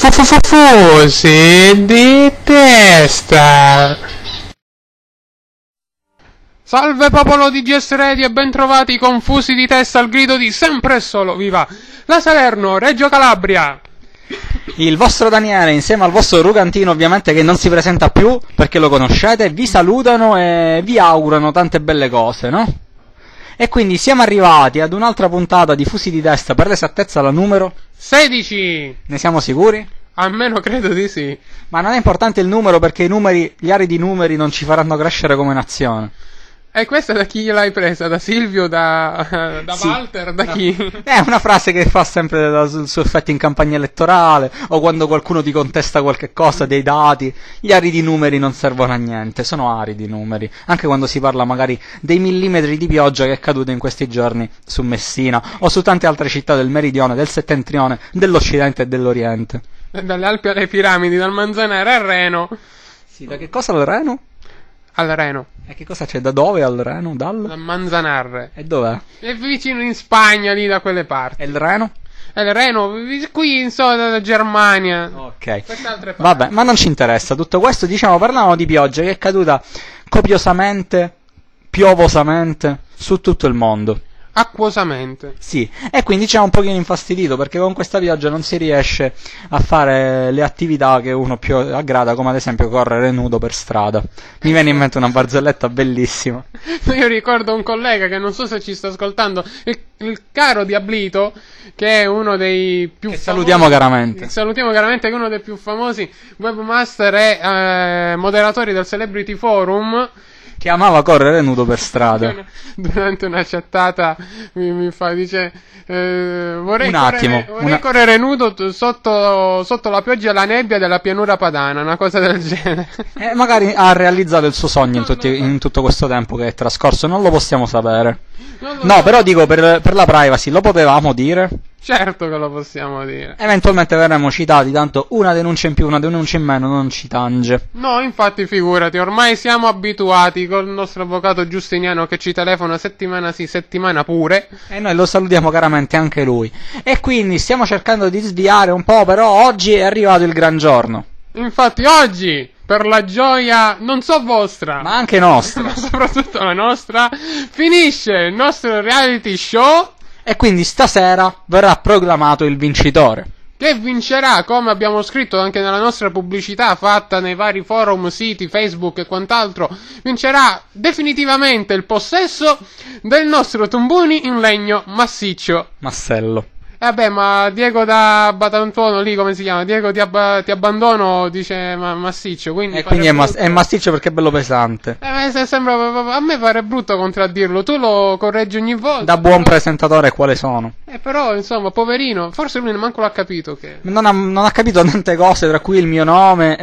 Fusi di testa. Salve popolo di GS Radio e bentrovati con Fusi di testa al grido di sempre e solo viva la Salerno, Reggio Calabria. Il vostro Daniele insieme al vostro Rugantino, ovviamente, che non si presenta più perché lo conoscete, vi salutano e vi augurano tante belle cose, no? E quindi siamo arrivati ad un'altra puntata di Fusi di testa, per l'esattezza la numero 16. Ne siamo sicuri? Almeno credo di sì. Ma non è importante il numero, perché i numeri, gli aridi numeri non ci faranno crescere come nazione. E questa da chi l'hai presa? Da Silvio? Da Sì. Walter? Da No. chi? È una frase che fa sempre il suo effetto in campagna elettorale, o quando qualcuno ti contesta qualche cosa, dei dati. Gli aridi numeri non servono a niente, sono aridi numeri. Anche quando si parla magari dei millimetri di pioggia che è caduta in questi giorni su Messina, o su tante altre città del meridione, del settentrione, dell'occidente e dell'oriente. Dalle Alpi alle piramidi, dal Manzanare al Reno. Sì, da che cosa al Reno? Al Reno. E che cosa c'è? Da dove al Reno? Dal? Da Manzanarre. E dov'è? È vicino in Spagna, lì da quelle parti. E il Reno? E il Reno, qui in dalla Germania. Ok. Quest'altre parti. Vabbè, ma non ci interessa tutto questo, diciamo, parliamo di pioggia che è caduta copiosamente, piovosamente, su tutto il mondo. Acquosamente. Sì, e quindi c'è un pochino infastidito perché con questa pioggia non si riesce a fare le attività che uno più aggrada, come ad esempio correre nudo per strada. Mi viene in mente una barzelletta bellissima. Io ricordo un collega che non so se ci sta ascoltando, il caro Diablito, che è uno dei più Che famosi. salutiamo caramente. Salutiamo caramente, che è uno dei più famosi webmaster e moderatori del Celebrity Forum. Che amava correre nudo per strada. Durante una chattata dice vorrei Un attimo, correre nudo sotto la pioggia e la nebbia della pianura padana, una cosa del genere. E magari ha realizzato il suo sogno in tutto questo tempo che è trascorso, non lo possiamo sapere. No, però dico, per la privacy, lo potevamo dire? Certo che lo possiamo dire. Eventualmente verremo citati, tanto una denuncia in più, una denuncia in meno non ci tange. No, infatti figurati, ormai siamo abituati col nostro avvocato Giustiniano che ci telefona settimana sì, settimana pure. E noi lo salutiamo caramente anche lui. E quindi stiamo cercando di sviare un po', però oggi è arrivato il gran giorno. Infatti oggi, per la gioia non so vostra, Ma anche nostra. ma soprattutto la nostra, finisce il nostro reality show. E quindi stasera verrà proclamato il vincitore. Che vincerà, come abbiamo scritto anche nella nostra pubblicità fatta nei vari forum, siti, Facebook e quant'altro, vincerà definitivamente il possesso del nostro tumbuni in legno massiccio. Massello. Vabbè, ma Diego da Batantuono lì, come si chiama? Diego ti abbandono, dice massiccio, quindi E quindi è massiccio perché è bello pesante. a me pare brutto contraddirlo, tu lo correggi ogni volta. Da buon presentatore quale sono? Però, insomma, poverino, forse lui manco l'ha capito che... Non ha capito tante cose, tra cui il mio nome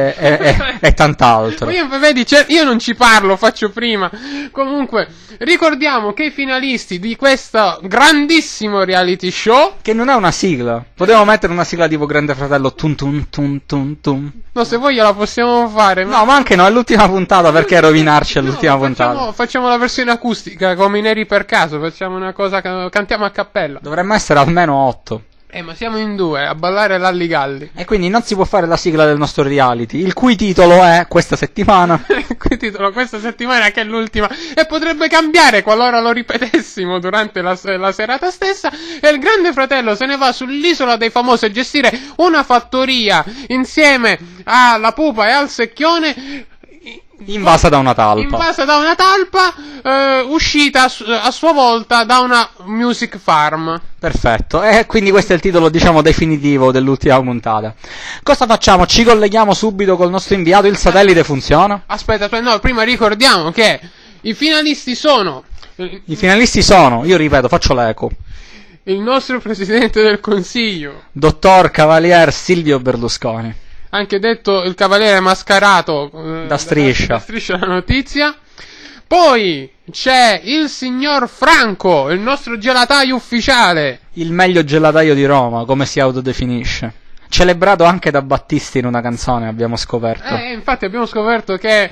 e tant'altro. Vedi, io non ci parlo, faccio prima. Comunque, ricordiamo che i finalisti di questo grandissimo reality show... Che non è una sigla. Potevo mettere una sigla tipo Grande Fratello tum tum tum tum tum. No, se vuoi la possiamo fare. No, ma anche no, è l'ultima puntata, perché rovinarci l'ultima puntata? Facciamo la versione acustica, come i neri per caso, facciamo una cosa, cantiamo a cappella. Dovremmo essere almeno 8. Ma siamo in 2 a ballare l'Alli Galli. E quindi non si può fare la sigla del nostro reality, il cui titolo è questa settimana. Il titolo questa settimana, che è l'ultima, e potrebbe cambiare qualora lo ripetessimo durante la serata stessa. E il Grande Fratello se ne va sull'isola dei famosi a gestire una fattoria insieme alla pupa e al secchione, Invasa da una talpa. Uscita a sua volta da una music farm. Perfetto, e quindi questo è il titolo, diciamo, definitivo dell'ultima puntata. Cosa facciamo? Ci colleghiamo subito col nostro inviato, il satellite funziona? Aspetta, no, prima ricordiamo che i finalisti sono... Io ripeto, faccio l'eco. Il nostro Presidente del Consiglio, Dottor Cavalier Silvio Berlusconi. Anche detto il Cavaliere Mascherato da Striscia la Notizia. Poi c'è il signor Franco, il nostro gelataio ufficiale. Il meglio gelataio di Roma, come si autodefinisce. Celebrato anche da Battisti in una canzone, abbiamo scoperto. Infatti abbiamo scoperto che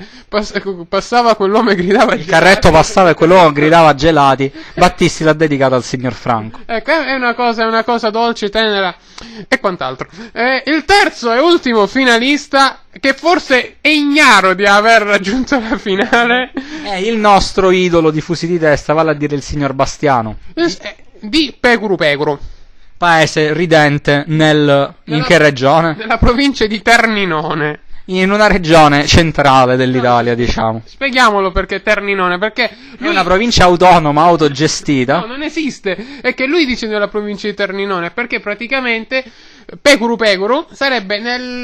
passava quell'uomo e gridava Il carretto passava e quell'uomo gridava gelati. Battisti l'ha dedicato al signor Franco. Ecco, è una cosa dolce, tenera e quant'altro. Il terzo e ultimo finalista, che forse è ignaro di aver raggiunto la finale, È il nostro idolo di fusi di testa, vale a dire il signor Bastiano. Di Pecuru Pecuru. Paese ridente in che regione? Nella provincia di Terninone. In una regione centrale dell'Italia, diciamo. Spieghiamolo perché Terninone, perché È una provincia autonoma, autogestita. No, non esiste. È che lui dice nella provincia di Terninone, perché praticamente Pecuru Pecuru sarebbe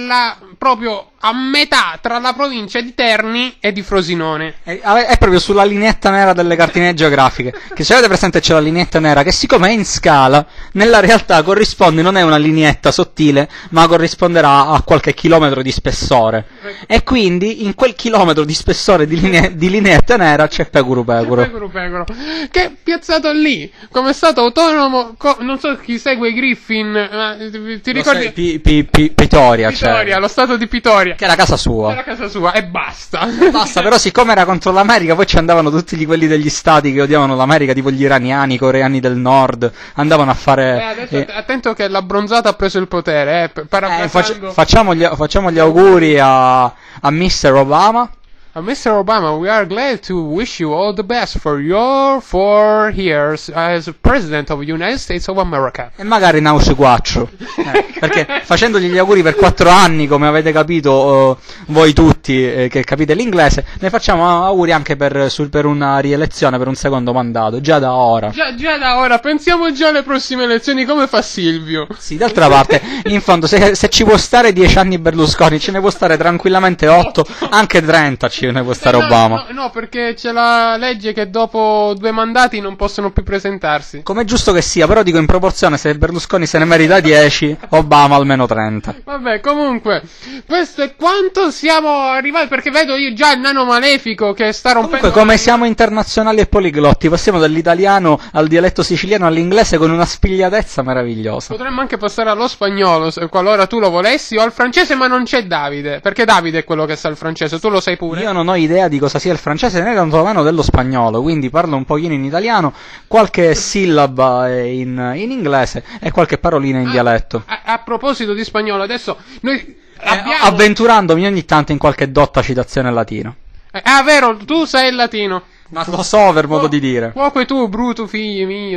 proprio a metà tra la provincia di Terni e di Frosinone. È proprio sulla lineetta nera delle cartine geografiche. Che se avete presente c'è la lineetta nera che, siccome è in scala, nella realtà corrisponde, non è una lineetta sottile, ma corrisponderà a qualche chilometro di spessore. E quindi in quel chilometro di spessore di lineetta nera c'è Pecuru Pecuru. Pecuru Pecuru, che è piazzato lì come stato autonomo. Non so chi segue i Griffin, ma ti ricordi? Pitoria, cioè. Lo stato di Pitoria. Che era casa sua. Era casa sua e basta. Basta, però siccome era contro l'America, poi ci andavano tutti quelli degli stati che odiavano l'America, tipo gli iraniani, i coreani del nord, andavano a fare... Adesso attento che l'abbronzata ha preso il potere, facciamo gli auguri a Mr. Obama. Mr. Obama, we are glad to wish you all the best for your 4 years as President of the United States of America. E magari Nauci 4. Perché facendogli gli auguri per 4 anni, come avete capito voi tutti che capite l'inglese, ne facciamo auguri anche per una rielezione, per un secondo mandato, già da ora. Già da ora, pensiamo già alle prossime elezioni, come fa Silvio. Sì, d'altra parte, in fondo, se ci può stare 10 anni Berlusconi, ce ne può stare tranquillamente 8, anche 30 ce ne può stare Obama. No, perché c'è la legge che dopo 2 mandati non possono più presentarsi. Come è giusto che sia, però dico in proporzione, se Berlusconi se ne merita 10, Obama almeno 30. Vabbè, comunque, questo è quanto siamo arrivati, perché vedo io già il nano malefico che sta rompendo... Comunque, come siamo internazionali e poliglotti, passiamo dall'italiano al dialetto siciliano all'inglese con una spigliatezza meravigliosa. Potremmo anche passare allo spagnolo, qualora tu lo volessi, o al francese, ma non c'è Davide, perché Davide è quello che sa il francese, tu lo sai pure. Io non ho idea di cosa sia il francese né tantomeno dello spagnolo, quindi parlo un pochino in italiano, qualche sillaba in inglese e qualche parolina in dialetto. A proposito di spagnolo, adesso noi abbiamo... avventurandomi ogni tanto in qualche dotta citazione latina. Vero, tu sai il latino. Ma lo so per modo di dire. Cuoco tu, bruto, figlio mio,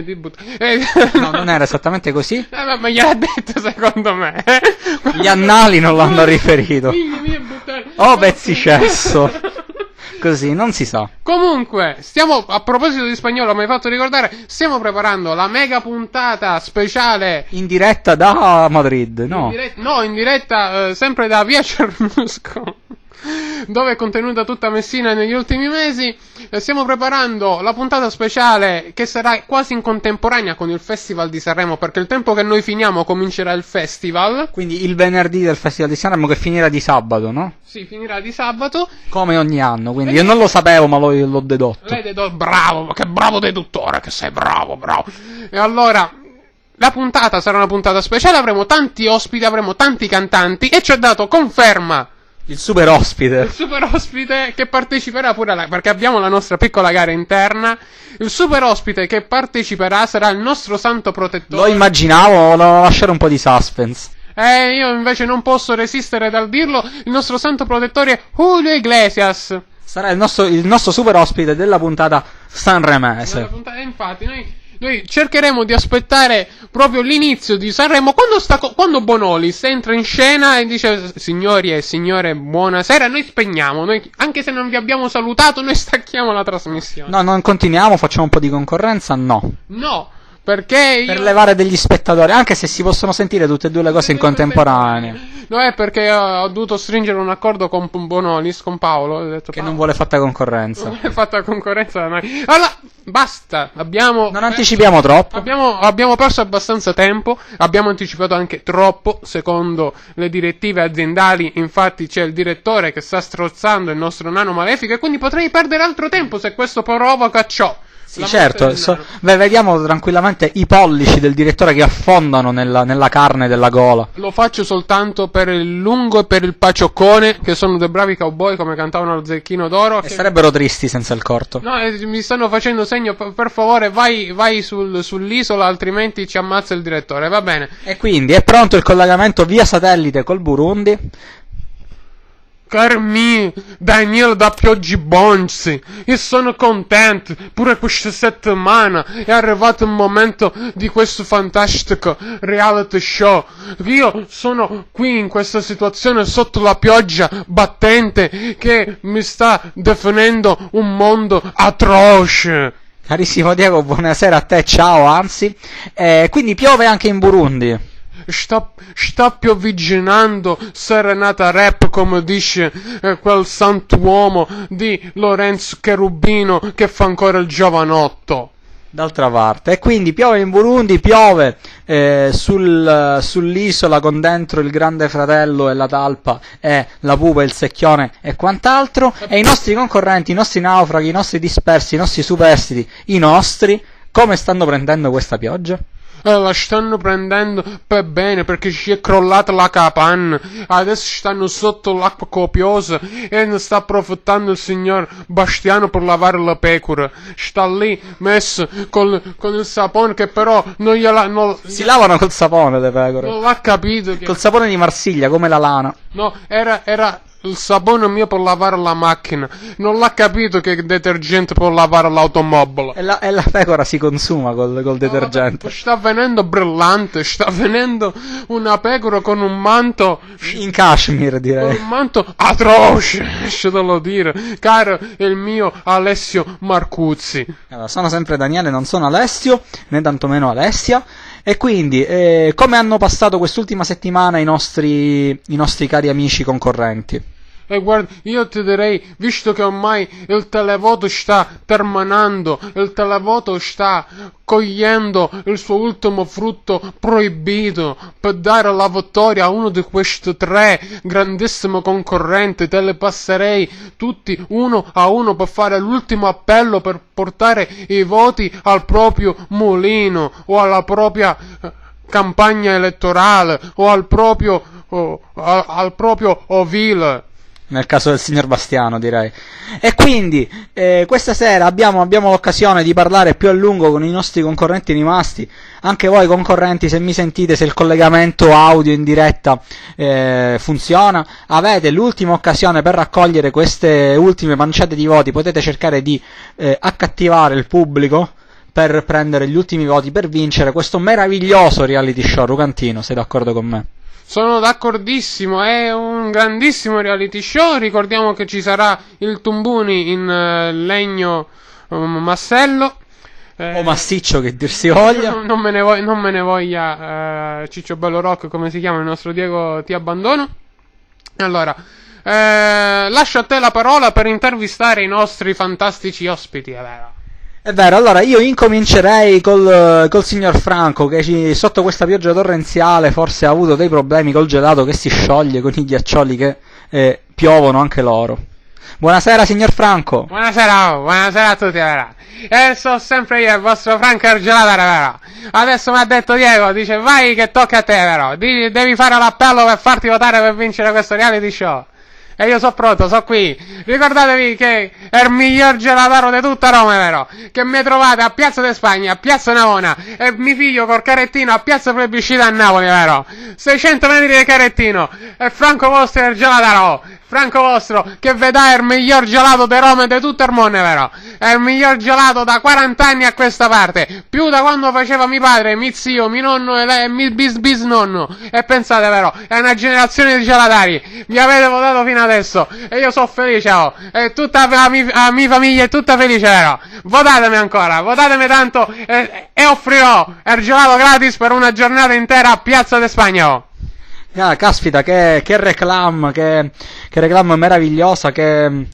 No, non era esattamente così. Ma gliel'ha detto secondo me. Gli annali non l'hanno riferito. Figlio mio, buttare... Oh, pezzicesso. Così, non si sa. Comunque, a proposito di spagnolo, mi hai fatto ricordare, stiamo preparando la mega puntata speciale. In diretta da Madrid, no? In diretta sempre da Via Cernusco, dove è contenuta tutta Messina negli ultimi mesi. Stiamo preparando la puntata speciale che sarà quasi in contemporanea con il Festival di Sanremo, perché il tempo che noi finiamo comincerà il festival. Quindi il venerdì del Festival di Sanremo, che finirà di sabato, no? Sì, finirà di sabato. Come ogni anno, quindi io non lo sapevo, ma l'ho dedotto. Bravo, che bravo deduttore che sei, bravo. E allora... la puntata sarà una puntata speciale, avremo tanti ospiti, avremo tanti cantanti, e ci ha dato conferma il super ospite che parteciperà pure perché abbiamo la nostra piccola gara interna. Il super ospite che parteciperà sarà il nostro santo protettore. Lo immaginavo, volevo lasciare un po' di suspense. Io invece non posso resistere dal dirlo. Il nostro santo protettore è Julio Iglesias. Sarà il nostro super ospite della puntata sanremese. Infatti noi cercheremo di aspettare proprio l'inizio di Sanremo, quando Bonolis entra in scena e dice: signori e signore, buonasera. Noi spegniamo, anche se non vi abbiamo salutato, noi stacchiamo la trasmissione. No, non continuiamo, facciamo un po' di concorrenza. No, perché per levare degli spettatori, anche se si possono sentire tutte e due le cose in contemporanea. No, è perché ho dovuto stringere un accordo con Bonolis, con Paolo. Ho detto, che non vuole fatta concorrenza. Non vuole fatta concorrenza da noi. Allora, basta. Non anticipiamo troppo. Abbiamo perso abbastanza tempo. Abbiamo anticipato anche troppo, secondo le direttive aziendali. Infatti c'è il direttore che sta strozzando il nostro nano malefico, e quindi potrei perdere altro tempo se questo provoca ciò. Sì, La certo, morte del nano. vediamo tranquillamente i pollici del direttore che affondano nella carne della gola. Lo faccio soltanto per il lungo e per il pacioccone, che sono dei bravi cowboy come cantavano lo Zecchino d'Oro. E sarebbero tristi senza il corto. No, mi stanno facendo segno, per favore vai sull'isola, altrimenti ci ammazza il direttore, va bene. E quindi è pronto il collegamento via satellite col Burundi. Cari miei, Daniele da Pioggi Bonzi, io sono contento, pure questa settimana è arrivato il momento di questo fantastico reality show. Io sono qui in questa situazione sotto la pioggia battente che mi sta definendo un mondo atroce. Carissimo Diego, buonasera a te, ciao, anzi. Quindi piove anche in Burundi. Sta piovigginando serenata rap, come dice quel santuomo di Lorenzo Cherubino che fa ancora il giovanotto. D'altra parte, e quindi piove in Burundi, piove sull'isola con dentro il Grande Fratello e la talpa e la pupa, il secchione e quant'altro, e i nostri concorrenti, i nostri naufraghi, i nostri dispersi, i nostri superstiti, i nostri, come stanno prendendo questa pioggia? La stanno prendendo per bene, perché ci è crollata la capanna, adesso stanno sotto l'acqua copiosa e ne sta approfittando il signor Bastiano per lavare la pecora. Sta lì messo con il sapone che però Si lavano col sapone le pecore. non l'ha capito che... Col sapone di Marsiglia, come la lana. No, era il sapone mio per lavare la macchina. Non l'ha capito che il detergente per lavare l'automobile. E la pecora si consuma col detergente. Sta venendo brillante, sta venendo una pecora con un manto... In cashmere, direi. Un manto atroce, lasciatelo dire, caro il mio Alessio Marcuzzi. Allora, sono sempre Daniele, non sono Alessio, né tantomeno Alessia. E quindi, come hanno passato quest'ultima settimana i nostri cari amici concorrenti? E guarda, io ti direi, visto che ormai il televoto sta terminando, il televoto sta cogliendo il suo ultimo frutto proibito per dare la vittoria a uno di questi tre grandissimi concorrenti, te le passerei tutti uno a uno per fare l'ultimo appello per portare i voti al proprio mulino o alla propria campagna elettorale o al proprio ovile. Nel caso del signor Bastiano, direi. E quindi questa sera abbiamo l'occasione di parlare più a lungo con i nostri concorrenti rimasti. Anche voi concorrenti, se mi sentite, se il collegamento audio in diretta funziona, avete l'ultima occasione per raccogliere queste ultime manciate di voti. Potete cercare di accattivare il pubblico per prendere gli ultimi voti per vincere questo meraviglioso reality show. Rugantino, sei d'accordo con me? Sono d'accordissimo, è un grandissimo reality show. Ricordiamo che ci sarà il Tumbuni in legno massello. O massiccio, che dir si voglia. Non me ne voglia Ciccio Bello Rock, come si chiama il nostro Diego, ti abbandono. Allora, lascio a te la parola per intervistare i nostri fantastici ospiti, è vero. È vero, allora io incomincerei col signor Franco che sotto questa pioggia torrenziale forse ha avuto dei problemi col gelato che si scioglie, con i ghiaccioli che piovono anche loro. Buonasera signor Franco. Buonasera a tutti, vero. So sempre io, il vostro Franco Ergelato, vero. Adesso mi ha detto Diego, dice vai che tocca a te, vero. Devi fare l'appello per farti votare per vincere questo reality show. E io sono pronto, sono qui. Ricordatevi che è il miglior gelataro di tutta Roma, vero? Che mi trovate a Piazza de Spagna, a Piazza Navona, e mi figlio col carrettino a Piazza Plebiscita a Napoli, vero? 600 metri di carrettino, e Franco vostro è il gelataro. Franco vostro, che vedà il miglior gelato di Roma e di tutto il mondo, vero? È il miglior gelato da 40 anni a questa parte, più da quando faceva mio padre, mio zio, mio nonno e mio bisnonno. E pensate, vero, è una generazione di gelatari, vi avete votato fino adesso, e io sono felice, oh, e tutta la mia famiglia è tutta felice, vero? Votatemi ancora, votatemi tanto, e offrirò il gelato gratis per una giornata intera a Piazza de Spagna, oh. Ah, caspita, che reclam, che reclam meravigliosa, che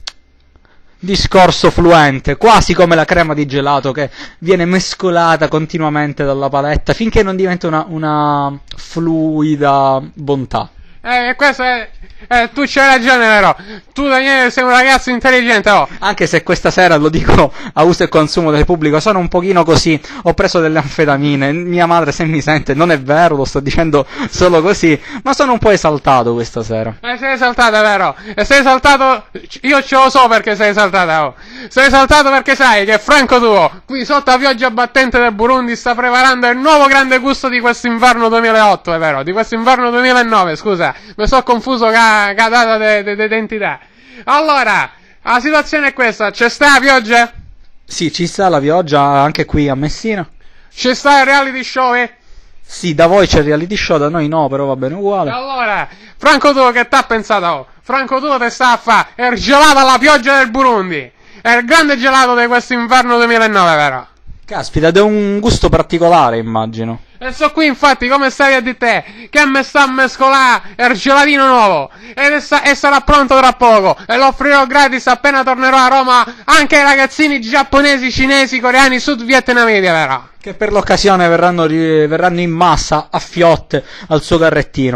discorso fluente, quasi come la crema di gelato che viene mescolata continuamente dalla paletta finché non diventa una fluida bontà. Questo è... tu c'hai ragione, vero? Tu, Daniele, sei un ragazzo intelligente, oh. Anche se questa sera, lo dico a uso e consumo del pubblico, sono un pochino così, ho preso delle anfetamine, mia madre se mi sente, non è vero, lo sto dicendo solo così, ma sono un po' esaltato questa sera. Sei esaltato, vero? E sei esaltato, io ce lo so perché sei esaltato, oh. Sei esaltato perché sai che Franco tuo, qui sotto la pioggia battente del Burundi, sta preparando il nuovo grande gusto di questo inverno 2008, è vero? Di questo inverno 2009, scusa, mi sono confuso con la data d'identità. Allora, la situazione è questa, c'è sta la pioggia? Sì, ci sta la pioggia anche qui a Messina. C'è sta il reality show, eh? Sì, da voi c'è il reality show, da noi no, però va bene uguale. Allora, Franco tuo che t'ha pensato? Oh? Franco tuo te sta a fa' il gelato alla pioggia del Burundi. È il grande gelato di questo inverno 2009, vero? Caspita, ed è un gusto particolare, immagino. E so qui infatti come stai a di te che me sta a mescolare il gelatino nuovo e sarà pronto tra poco e lo offrirò gratis appena tornerò a Roma anche ai ragazzini giapponesi, cinesi, coreani, sud-vietnamiti, vero? Che per l'occasione verranno in massa a fiotte al suo carrettino.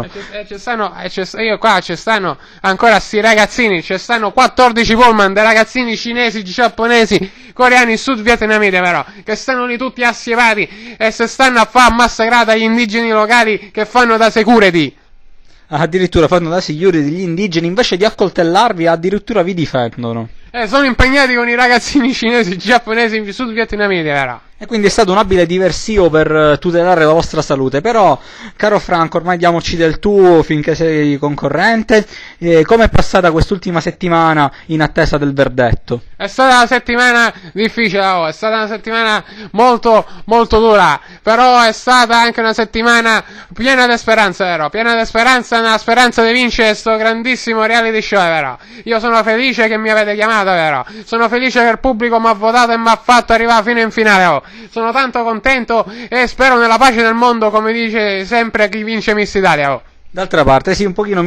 Io qua ci stanno ancora sti ragazzini, ci stanno 14 pullman dei ragazzini cinesi, giapponesi, coreani, sud-vietnamiti, vero? Che stanno lì tutti assiepati e se stanno a fare massacrata agli indigeni locali che fanno da security. Addirittura fanno da security degli indigeni, invece di accoltellarvi addirittura vi difendono. Sono impegnati con i ragazzini cinesi, giapponesi, sud-vietnamiti, vero? E quindi è stato un abile diversivo per tutelare la vostra salute. Però, caro Franco, ormai diamoci del tuo finché sei concorrente. Come è passata quest'ultima settimana in attesa del verdetto? È stata una settimana difficile, oh. È stata una settimana molto, molto dura. Però è stata anche una settimana piena di speranza, vero? Piena di speranza, una speranza di vincere questo grandissimo reality show, vero? Io sono felice che mi avete chiamato, vero? Sono felice che il pubblico mi ha votato e mi ha fatto arrivare fino in finale, oh. Sono tanto contento e spero nella pace del mondo, come dice sempre chi vince Miss Italia, oh. D'altra parte, sì, un pochino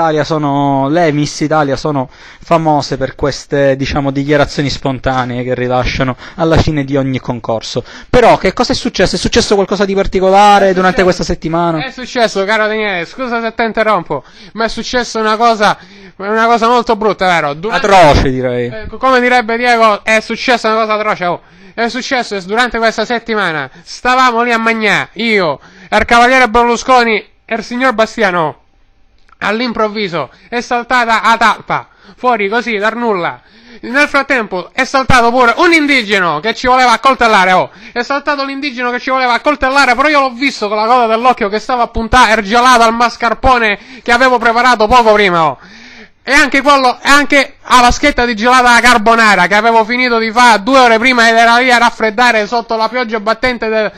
le Miss Italia sono famose per queste, diciamo, dichiarazioni spontanee che rilasciano alla fine di ogni concorso. Però, che cosa è successo? È successo qualcosa di particolare durante questa settimana? È successo, caro Daniele, scusa se ti interrompo, ma è successo una cosa molto brutta, vero? Atroce, direi. Come direbbe Diego, è successa una cosa atroce, oh. È successo durante questa settimana, stavamo lì a mangiare, io, il cavaliere Berlusconi e il signor Bastiano. All'improvviso è saltata a talpa, fuori così, dal nulla. Nel frattempo è saltato pure un indigeno che ci voleva accoltellare, oh. È saltato l'indigeno che ci voleva accoltellare, però io l'ho visto con la coda dell'occhio che stava a puntare il gelato al mascarpone che avevo preparato poco prima, oh. E anche alla schetta di gelata alla carbonara che avevo finito di fare 2 ore prima ed era lì a raffreddare sotto la pioggia battente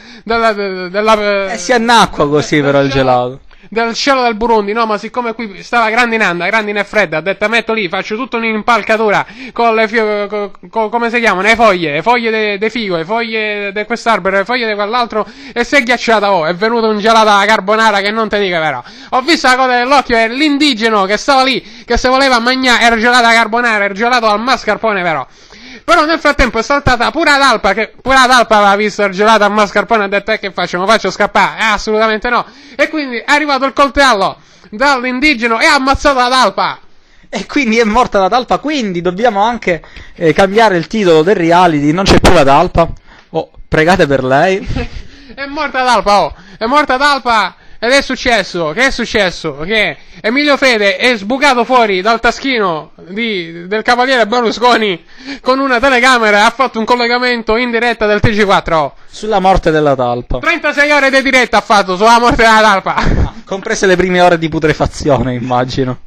della si annacqua così però il gelato. Del cielo del Burundi, no, ma siccome qui stava grandinando e fredda, ha detto metto lì, faccio tutta un'impalcatura con le come si chiamano, le foglie de figo, le foglie di quest'albero, le foglie di quell'altro, e si è ghiacciata, oh, è venuto un gelato alla carbonara che non te dica, vero? Ho visto la coda dell'occhio e l'indigeno che stava lì, che se voleva mangiare il gelato alla carbonara, il gelato al mascarpone, vero? Però nel frattempo è saltata pure la talpa, che pure la talpa aveva visto il gelato al mascarpone e ha detto che faccio, mi faccio scappare? Assolutamente no. E quindi è arrivato il coltello dall'indigeno e ha ammazzato la talpa. E quindi è morta la talpa, quindi dobbiamo anche cambiare il titolo del reality, non c'è più la talpa. Oh, pregate per lei. È morta la talpa, oh. È morta la talpa. Ed è successo, che è successo? Che Emilio Fede è sbucato fuori dal taschino del cavaliere Berlusconi con una telecamera e ha fatto un collegamento in diretta del TG4. Sulla morte della talpa. 36 ore di diretta ha fatto sulla morte della talpa. Comprese le prime ore di putrefazione, immagino.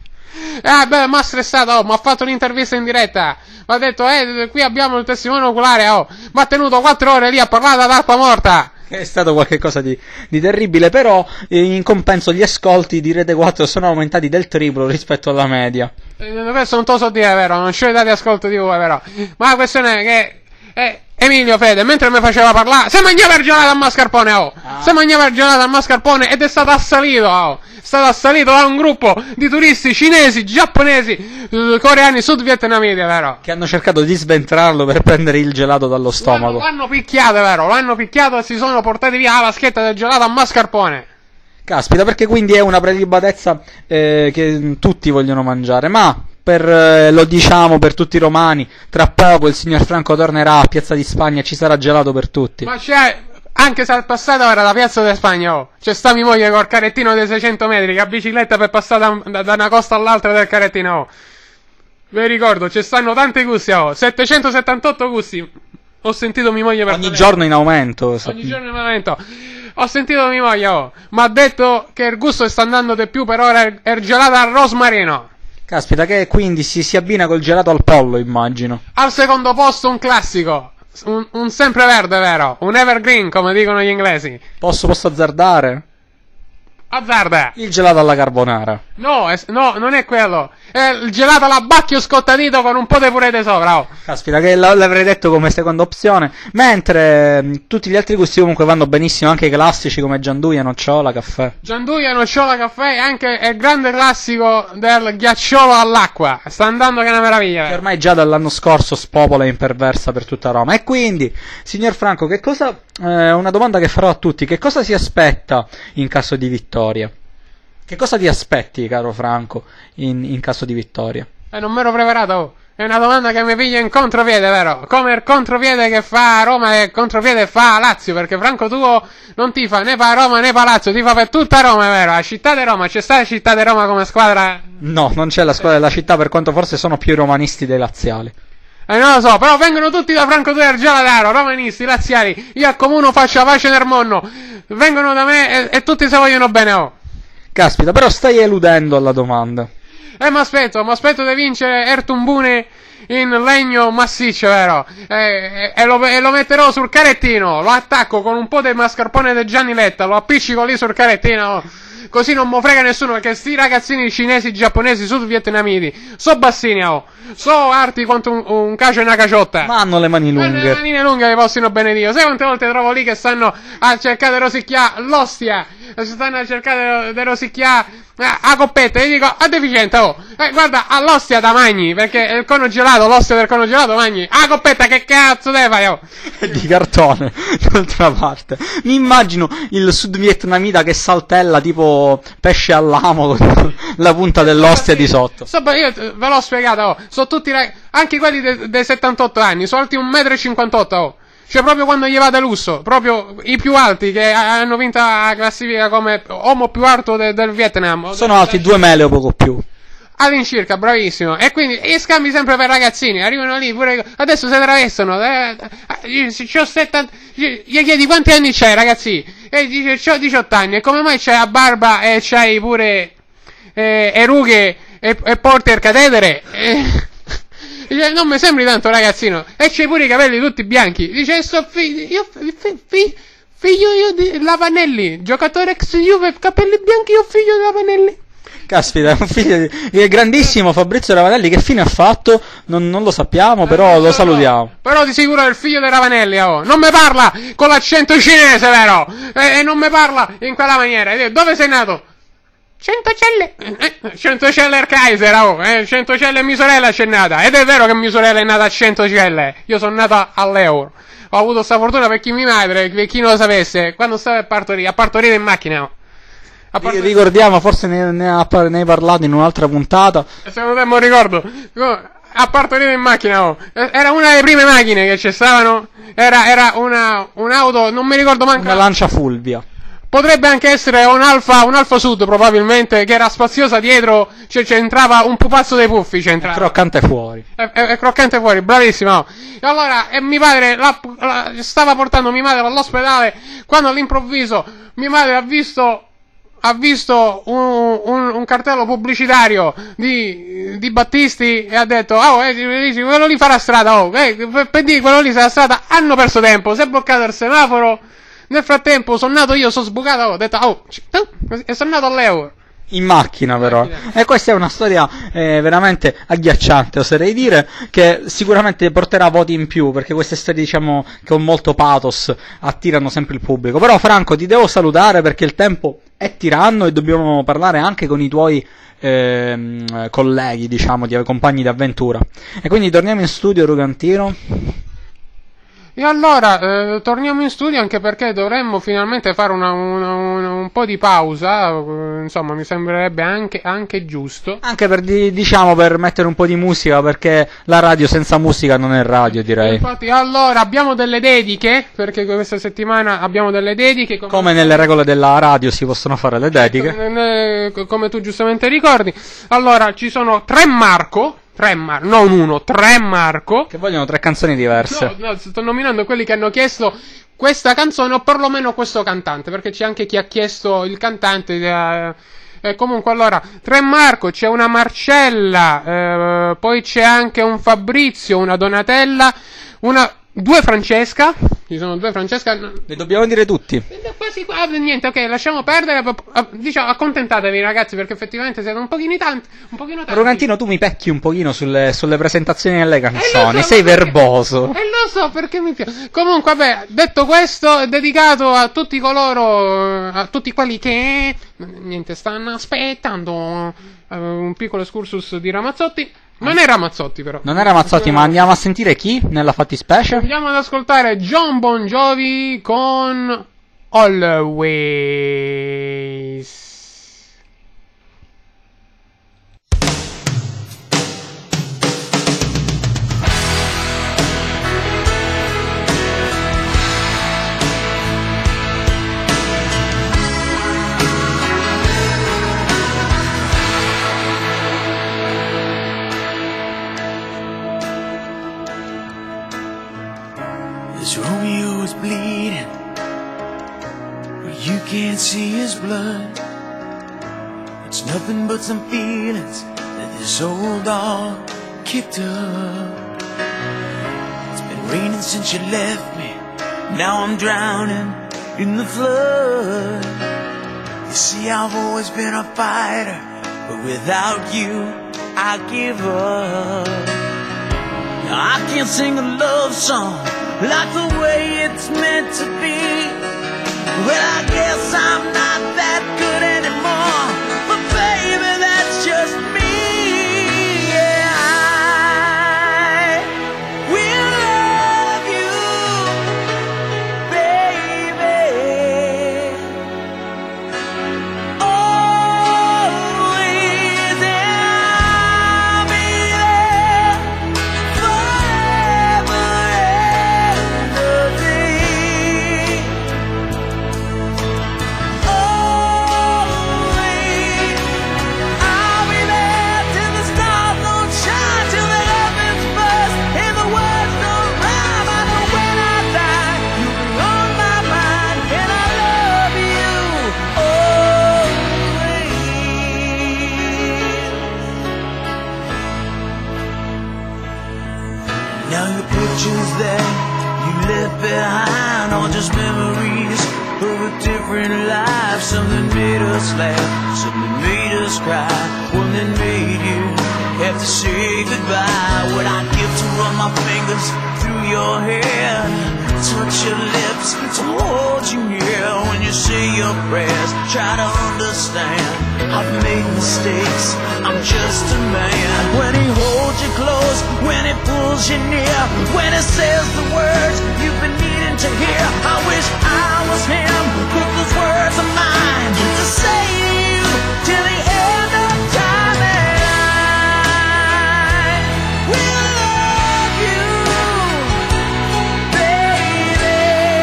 Mi ha stressato, oh, mi ha fatto un'intervista in diretta. Mi ha detto, qui abbiamo il testimone oculare, oh. Mi ha tenuto 4 ore lì a parlare della talpa morta. È stato qualcosa di terribile, però in compenso gli ascolti di Rete 4 sono aumentati del triplo rispetto alla media. Questo non te lo so dire, vero? Non c'ho i dati ascolto di voi, vero? Ma la questione è che Emilio Fede, mentre mi faceva parlare, si mangiava il gelato al mascarpone, oh! Si mangiava il gelato al mascarpone ed è stato assalito, oh! È stato assalito da un gruppo di turisti cinesi, giapponesi, coreani, sud-vietnamiti, vero? Che hanno cercato di sventrarlo per prendere il gelato dallo stomaco. L'hanno picchiato, vero? L'hanno picchiato e si sono portati via la vaschetta del gelato al mascarpone. Caspita, perché quindi è una prelibatezza che tutti vogliono mangiare, ma lo diciamo per tutti i romani, tra poco il signor Franco tornerà a Piazza di Spagna e ci sarà gelato per tutti. Ma c'è, anche se al passato era la Piazza di Spagna, oh. C'è sta mia moglie col carrettino dei 600 metri che a bicicletta per passare da una costa all'altra del carrettino, oh. Vi ricordo, ci stanno tanti gusti, oh. 778 gusti. Ho sentito mia moglie per Ogni giorno in aumento. Ogni giorno in aumento. Ho sentito mia moglie, oh. Mi ha detto che il gusto sta andando di più, per ora è il gelato al rosmarino. Caspita, che quindi si abbina col gelato al pollo, immagino. Al secondo posto un classico. Un sempreverde, vero? Un evergreen, come dicono gli inglesi. Posso azzardare? Azzarda. Il gelato alla carbonara. No, no, non è quello. È il gelato all'abbacchio scottadito con un po' di purete sopra, oh. Caspita, che l'avrei detto come seconda opzione. Mentre tutti gli altri gusti comunque vanno benissimo, anche i classici come gianduia, nocciola, caffè. Gianduia, nocciola, caffè, e anche il grande classico del ghiacciolo all'acqua. Sta andando che è una meraviglia. Che ormai già dall'anno scorso spopola e imperversa per tutta Roma. E quindi, signor Franco, che cosa... una domanda che farò a tutti. Che cosa si aspetta in caso di vittoria? Che cosa ti aspetti, caro Franco, in caso di vittoria? Non mi ero preparato, oh. È una domanda che mi piglia in contropiede, vero? Come il contropiede che fa Roma e il contropiede fa Lazio, perché Franco tuo non ti fa né per Roma né per Lazio, ti fa per tutta Roma, vero? La città di Roma, c'è sta la città di Roma come squadra? No, non c'è la squadra della città, per quanto forse sono più romanisti dei laziali. Non lo so, però vengono tutti da Franco Tuo e Gelataro, romanisti, laziali, io a Comuno faccio la pace nel mondo, vengono da me e tutti se vogliono bene, oh. Caspita, però stai eludendo alla domanda. Mi aspetto di vincere Ertumbune in legno massiccio, vero? E lo metterò sul carettino, lo attacco con un po' del mascarpone di Gianni Letta, lo appiccico lì sul carettino, così non mo frega nessuno, perché sti ragazzini cinesi, giapponesi, sudvietnamiti, so bassini, oh, so arti quanto un cacio e una caciotta. Ma hanno le mani lunghe. Le manine lunghe le possino bene Dio. Sai quante volte trovo lì che stanno a cercare di rosicchiare l'ostia, stanno a cercare di rosicchiare a coppetta, e gli dico, a deficiente, oh, guarda, all'ostia da magni, perché il cono gelato, l'ostia del cono gelato magni, a coppetta, che cazzo te fai, oh? Di cartone, d'altra parte. Mi immagino il sudvietnamita che saltella tipo pesce all'amo con la punta dell'ostia di sotto. Io ve l'ho spiegato, oh, sono tutti, anche quelli dei 78 anni, sono alti 1,58 m, oh. Cioè proprio quando gli va da lusso, proprio i più alti che hanno vinto la classifica come uomo più alto del Vietnam. Sono alti 2 mele o poco più. All'incirca, bravissimo. E quindi gli scambi sempre per ragazzini, arrivano lì pure, adesso si travestano, c'ho 70, gli chiedi quanti anni c'hai, ragazzi? E dice c'ho 18 anni, e come mai c'hai la barba e c'hai pure rughe e porti il catetere? Dice, non mi sembri tanto ragazzino. E c'hai pure i capelli tutti bianchi. Dice, figlio io di Lavanelli, giocatore ex Juve, capelli bianchi, io figlio di Lavanelli. Caspita, un figlio di grandissimo Fabrizio Ravanelli, che fine ha fatto? Non lo sappiamo, però lo salutiamo. Però di sicuro è il figlio di Ravanelli, oh. Non mi parla con l'accento cinese, vero? E non mi parla in quella maniera. Dove sei nato? Centocelle. Centocelle il Kaiser, oh. Centocelle mia sorella c'è nata. Ed è vero che mia sorella è nata a Centocelle. Io sono nata all'euro. Ho avuto sta fortuna perché mia madre, per chi non lo sapesse, quando stava a partorire in macchina, oh. Ricordiamo, forse ne hai parlato in un'altra puntata. Secondo te me lo ricordo. A partorire in macchina, oh. Era una delle prime macchine che ci stavano. Era un'auto, non mi ricordo manco. Una Lancia Fulvia. Potrebbe anche essere un Alfa Sud probabilmente, che era spaziosa dietro, cioè c'entrava un pupazzo dei puffi, c'entrava. Croccante fuori. È croccante fuori, bravissimo. E allora, mio padre stava portando mia madre all'ospedale, quando all'improvviso mia madre ha visto un cartello pubblicitario di Battisti e ha detto, quello lì farà strada, per dire quello lì sarà strada, hanno perso tempo, si è bloccato il semaforo. Nel frattempo sono nato io, sono sbucato, ho detto, e sono nato all'euro. In macchina però. E questa è una storia veramente agghiacciante, oserei dire, che sicuramente porterà voti in più, perché queste storie, diciamo, con molto pathos attirano sempre il pubblico. Però Franco, ti devo salutare perché il tempo è tiranno e dobbiamo parlare anche con i tuoi colleghi, diciamo, compagni d'avventura. E quindi torniamo in studio, Rugantino. E allora, torniamo in studio anche perché dovremmo finalmente fare un po' di pausa, insomma mi sembrerebbe anche giusto. Anche per, diciamo, per mettere un po' di musica, perché la radio senza musica non è radio, direi. Infatti, allora, abbiamo delle dediche, perché questa settimana abbiamo delle dediche. Come nelle regole della radio si possono fare le dediche. Come tu giustamente ricordi. Allora, ci sono tre Marco. Non uno, tre Marco. Che vogliono 3 canzoni diverse. No, sto nominando quelli che hanno chiesto questa canzone o perlomeno questo cantante, perché c'è anche chi ha chiesto il cantante. Comunque, allora, tre Marco, c'è una Marcella, poi c'è anche un Fabrizio, una Donatella, due Francesca. Ci sono due Francesca. Le dobbiamo dire tutti. Quasi qua, niente, ok, lasciamo perdere. Diciamo, accontentatevi, ragazzi, perché effettivamente siete un pochino tanti. Rogantino, tu mi pecchi un pochino sulle presentazioni delle canzoni. So, sei verboso. E lo so perché mi piace. Comunque, vabbè, detto questo, è dedicato a tutti coloro, a tutti quelli che niente stanno aspettando un piccolo excursus di Ramazzotti. Non è Ramazzotti, però. Non è Ramazzotti, ma andiamo a sentire chi nella fattispecie? Andiamo ad ascoltare John Bon Jovi con Always. As Romeo is bleeding, where you can't see his blood, it's nothing but some feelings that this old dog kicked up. It's been raining since you left me, now I'm drowning in the flood. You see, I've always been a fighter, but without you, I give up. Now I can't sing a love song like the way it's meant to be. Well, I guess I'm not that good anymore, but baby, that's just me. Yeah, I will love you, baby, always, and I'll be there forever. Now your pictures that you left behind are just memories of a different life. Something made us laugh, something made us cry, one that made you have to say goodbye. What I'd give to run my fingers through your hair, touch your lips, to hold you near when you say your prayers. Try to understand, I've made mistakes, I'm just a man. When he holds you close, when he pulls you near, when he says the words you've been needing to hear, I wish I was him, put those words of mine to say to you till the end of time. And I will love you, baby,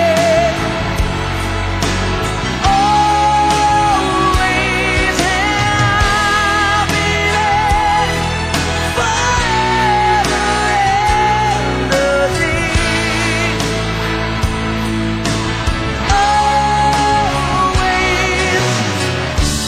always, and I'll be there forever and a day. Always.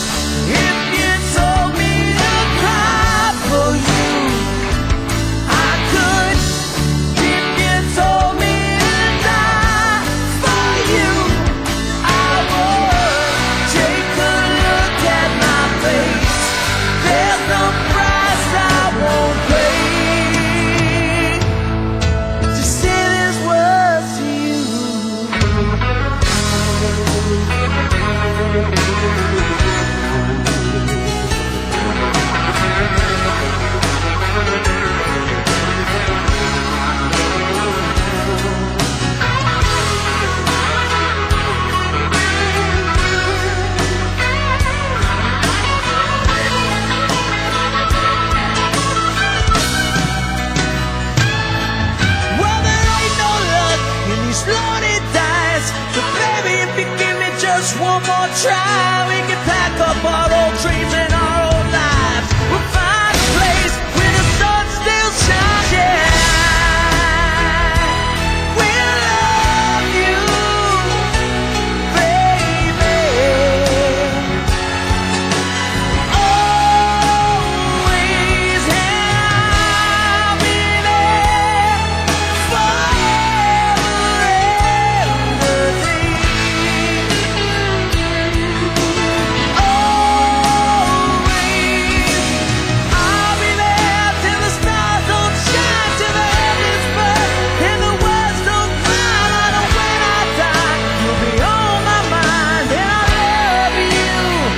try, we can pack up our old dreams and our old lives. We'll find a place where the sun still shines. Yeah. We'll love you, baby. Always have me there forever and a day. I'll be there till the stars don't shine, till the heavens burn, and the words don't cry. And when I die, you'll be on my mind, and I love you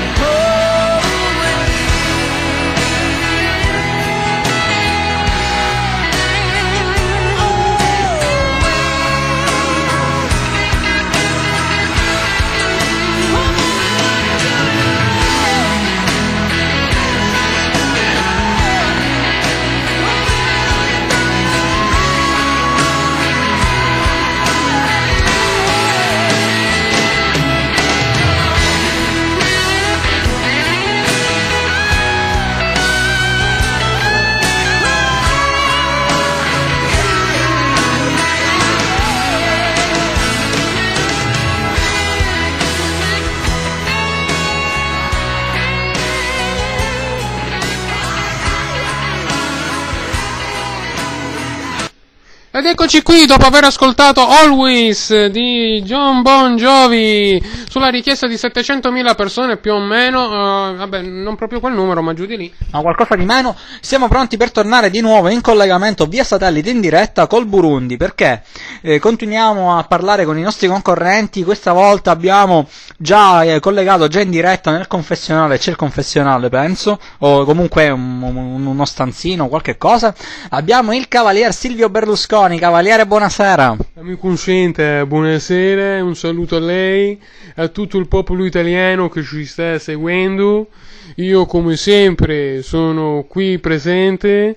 Ed eccoci qui dopo aver ascoltato Always di John Bon Jovi sulla richiesta di 700.000 persone più o meno, vabbè non proprio quel numero ma giù di lì. Ma qualcosa di meno. Siamo pronti per tornare di nuovo in collegamento via satellite in diretta col Burundi, perché continuiamo a parlare con i nostri concorrenti. Questa volta abbiamo già collegato già in diretta nel confessionale, c'è il confessionale penso, o comunque uno stanzino, qualche cosa. Abbiamo il cavalier Silvio Berlusconi. Cavaliere, buonasera. Amico Uncente, buonasera, un saluto a lei, a tutto il popolo italiano che ci sta seguendo. Io come sempre sono qui presente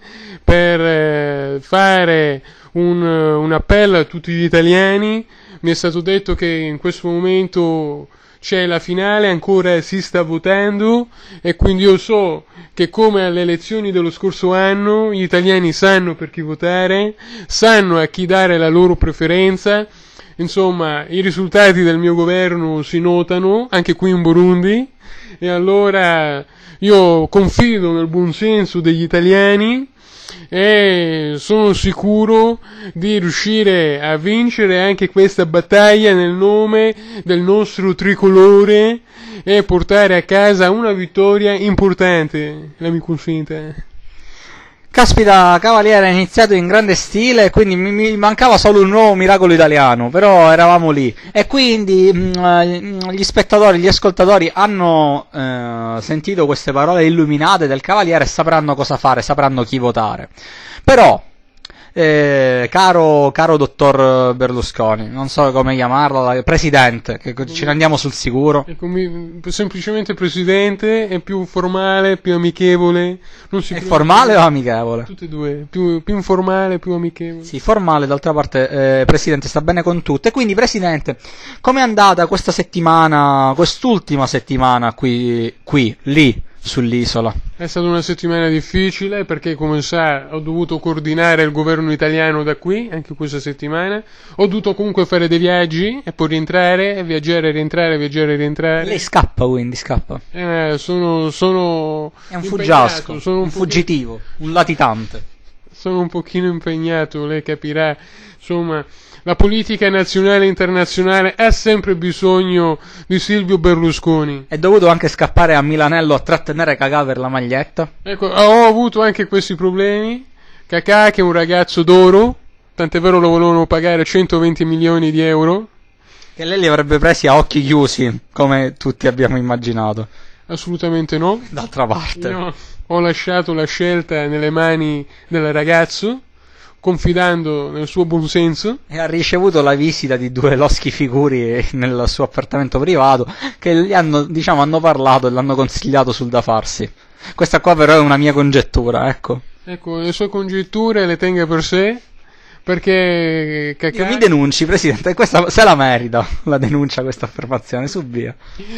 per fare un appello a tutti gli italiani. Mi è stato detto che in questo momento c'è la finale, ancora si sta votando e quindi io so che come alle elezioni dello scorso anno gli italiani sanno per chi votare, sanno a chi dare la loro preferenza. Insomma, i risultati del mio governo si notano anche qui in Burundi e allora io confido nel buon senso degli italiani e sono sicuro di riuscire a vincere anche questa battaglia nel nome del nostro tricolore e portare a casa una vittoria importante. L'amico Uncente. Caspita, Cavaliere, è iniziato in grande stile, quindi mi mancava solo un nuovo miracolo italiano, però eravamo lì. E quindi gli spettatori, gli ascoltatori hanno sentito queste parole illuminate del Cavaliere e sapranno cosa fare, sapranno chi votare. Però, caro dottor Berlusconi, non so come chiamarlo, presidente, che ce ne andiamo sul sicuro. Semplicemente presidente, è più formale, più amichevole. Non si è formale o amichevole? Tutte e due, più informale, più amichevole. Sì, formale, d'altra parte, presidente, sta bene con tutte. Quindi, presidente, com'è andata questa settimana, quest'ultima settimana lì, sull'isola? È stata una settimana difficile perché, come sa, ho dovuto coordinare il governo italiano da qui, anche questa settimana. Ho dovuto comunque fare dei viaggi e poi rientrare, viaggiare, rientrare, viaggiare, rientrare. Lei scappa, quindi scappa. Sono è un fuggiasco, un fuggitivo, un latitante. Sono un pochino impegnato, lei capirà. Insomma, la politica nazionale e internazionale ha sempre bisogno di Silvio Berlusconi. È dovuto anche scappare a Milanello a trattenere Cacà per la maglietta? Ecco, ho avuto anche questi problemi. Cacà, che è un ragazzo d'oro, tant'è vero lo volevano pagare 120 milioni di euro. Che lei li avrebbe presi a occhi chiusi, come tutti abbiamo immaginato. Assolutamente no. D'altra parte. Io ho lasciato la scelta nelle mani del ragazzo, confidando nel suo buonsenso. E ha ricevuto la visita di due loschi figuri nel suo appartamento privato che gli hanno parlato e l'hanno consigliato sul da farsi. Questa qua però è una mia congettura, ecco. Ecco, le sue congetture le tenga per sé, perché Cacà... Io mi denunci, presidente, questa se la merita, la denuncia, questa affermazione, su via.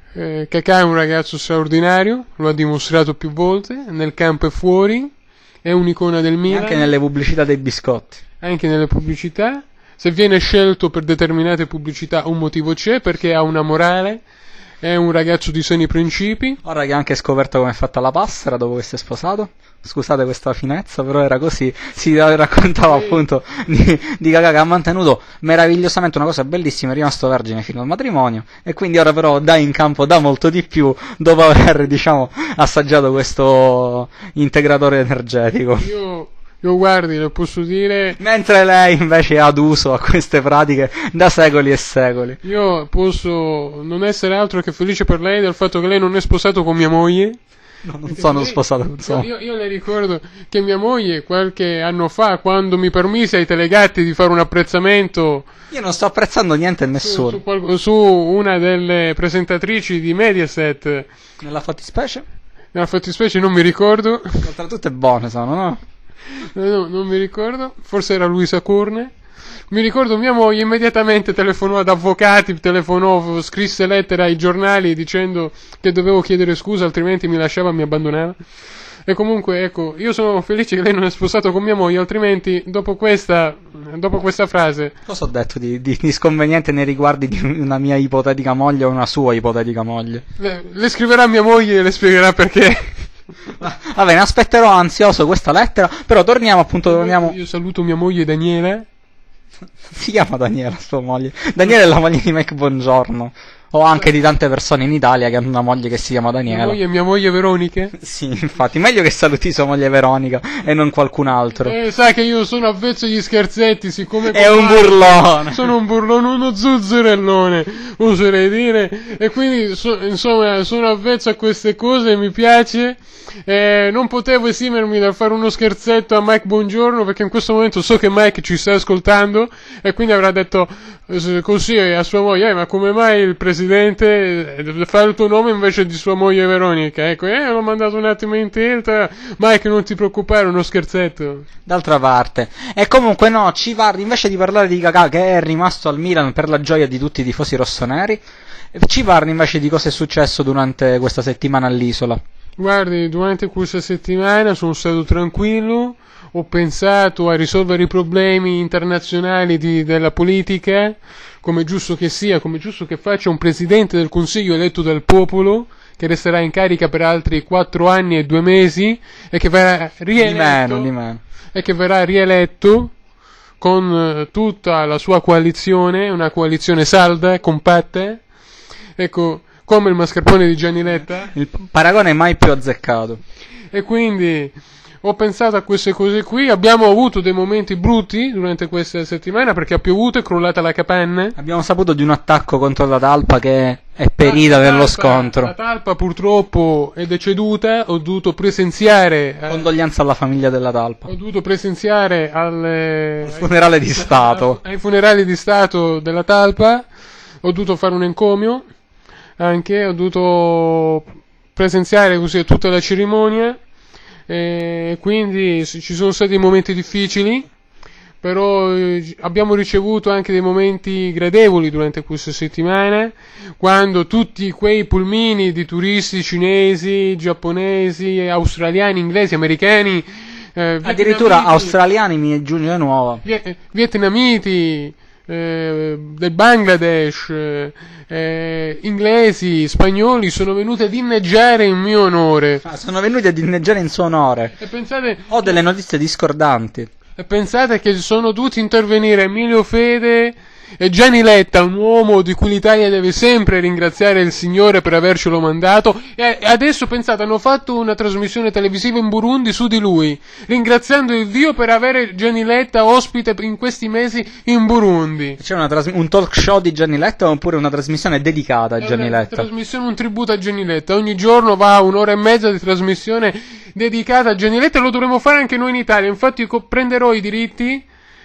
Kaká è un ragazzo straordinario, lo ha dimostrato più volte, nel campo e fuori, è un'icona del E Milan. anche nelle pubblicità dei biscotti. Anche nelle pubblicità. Se viene scelto per determinate pubblicità un motivo c'è, perché ha una morale, è un ragazzo di sani principi. Ora che ha anche scoperto come è fatta la passera dopo che si è sposato. Scusate questa finezza, però era così. Si raccontava appunto di Kaká che ha mantenuto meravigliosamente una cosa bellissima, è rimasto vergine fino al matrimonio. E quindi ora però dà in campo, dà molto di più dopo aver, diciamo, assaggiato questo integratore energetico. Io guardi, le posso dire, Mentre lei invece è aduso a queste pratiche da secoli e secoli. io posso non essere altro che felice per lei del fatto che lei non è sposato con mia moglie. No, non sono sposato, insomma. Io le ricordo che mia moglie qualche anno fa, quando mi permise ai telegatti di fare un apprezzamento Io non sto apprezzando niente e nessuno. su una delle presentatrici di Mediaset, Nella fattispecie? nella fattispecie non mi ricordo, Tra tutte buone sono, no? no, non mi ricordo, forse era Luisa Corne. Mi ricordo mia moglie immediatamente telefonò ad avvocati, scrisse lettere ai giornali dicendo che dovevo chiedere scusa, altrimenti mi lasciava e mi abbandonava. E comunque, ecco, io sono felice che lei non è sposato con mia moglie, altrimenti dopo questa frase, Cosa ho detto di sconveniente nei riguardi di una mia ipotetica moglie o una sua ipotetica moglie? le scriverà mia moglie e le spiegherà perché. Va bene, aspetterò ansioso questa lettera, però torniamo appunto, torniamo... Io saluto mia moglie Daniela. Si chiama Daniela sua moglie. Daniela è la moglie di Mike Bongiorno. O anche di tante persone in Italia che hanno una moglie che si chiama Daniela. Mia moglie Veronica. Sì, infatti, meglio che saluti sua moglie Veronica e non qualcun altro. Sa che io sono avvezzo agli scherzetti, siccome È un burlone. sono un burlone, uno zuzzurellone, oserei dire, e quindi insomma sono avvezzo a queste cose, mi piace. Non potevo esimermi dal fare uno scherzetto a Mike Buongiorno, perché in questo momento so che Mike ci sta ascoltando e quindi avrà detto così a sua moglie: ma come mai il presidente fa il tuo nome invece di sua moglie Veronica? Ecco, l'ho mandato un attimo in tilt. Mike, non ti preoccupare, è uno scherzetto. D'altra parte. E comunque no, invece di parlare di Kaká che è rimasto al Milan per la gioia di tutti i tifosi rossoneri, ci parli invece di cosa è successo durante questa settimana all'isola. Guardi, durante questa settimana sono stato tranquillo, ho pensato a risolvere i problemi internazionali della politica, come giusto che sia, come giusto che faccia un presidente del Consiglio eletto dal popolo, che resterà in carica per altri 4 anni e 2 mesi, e che verrà rieletto, Di meno. e che verrà rieletto con tutta la sua coalizione, una coalizione salda, compatta, ecco, come il mascarpone di Gianni Letta. Il paragone è mai più azzeccato. E quindi ho pensato a queste cose qui. Abbiamo avuto dei momenti brutti durante questa settimana perché ha piovuto, è crollata la capanna. Abbiamo saputo di un attacco contro la Talpa che è perita nello scontro. La Talpa purtroppo è deceduta, ho dovuto presenziare Condoglianze alla famiglia della Talpa. ho dovuto presenziare Al funerale di Stato. ai funerali di Stato della Talpa, ho dovuto fare un encomio, anche ho dovuto presenziare così a tutta la cerimonia, e quindi ci sono stati momenti difficili, però abbiamo ricevuto anche dei momenti gradevoli durante questa settimana, quando tutti quei pulmini di turisti cinesi, giapponesi, australiani, inglesi, americani, Addirittura australiani mi aggiunge nuova. vietnamiti, del Bangladesh, inglesi, spagnoli sono venuti ad inneggiare in mio onore. Sono venuti ad inneggiare in suo onore. E pensate, Ho delle notizie discordanti. che sono dovuti intervenire Emilio Fede e Gianni Letta, un uomo di cui l'Italia deve sempre ringraziare il Signore per avercelo mandato, e adesso pensate, hanno fatto una trasmissione televisiva in Burundi su di lui, ringraziando il Dio per avere Gianni Letta ospite in questi mesi in Burundi. C'è un talk show di Gianni Letta oppure una trasmissione dedicata a Gianni Letta? Trasmissione, un tributo a Gianni Letta. Ogni giorno va 1 ora e mezza di trasmissione dedicata a Gianni Letta, e lo dovremo fare anche noi in Italia. Infatti prenderò i diritti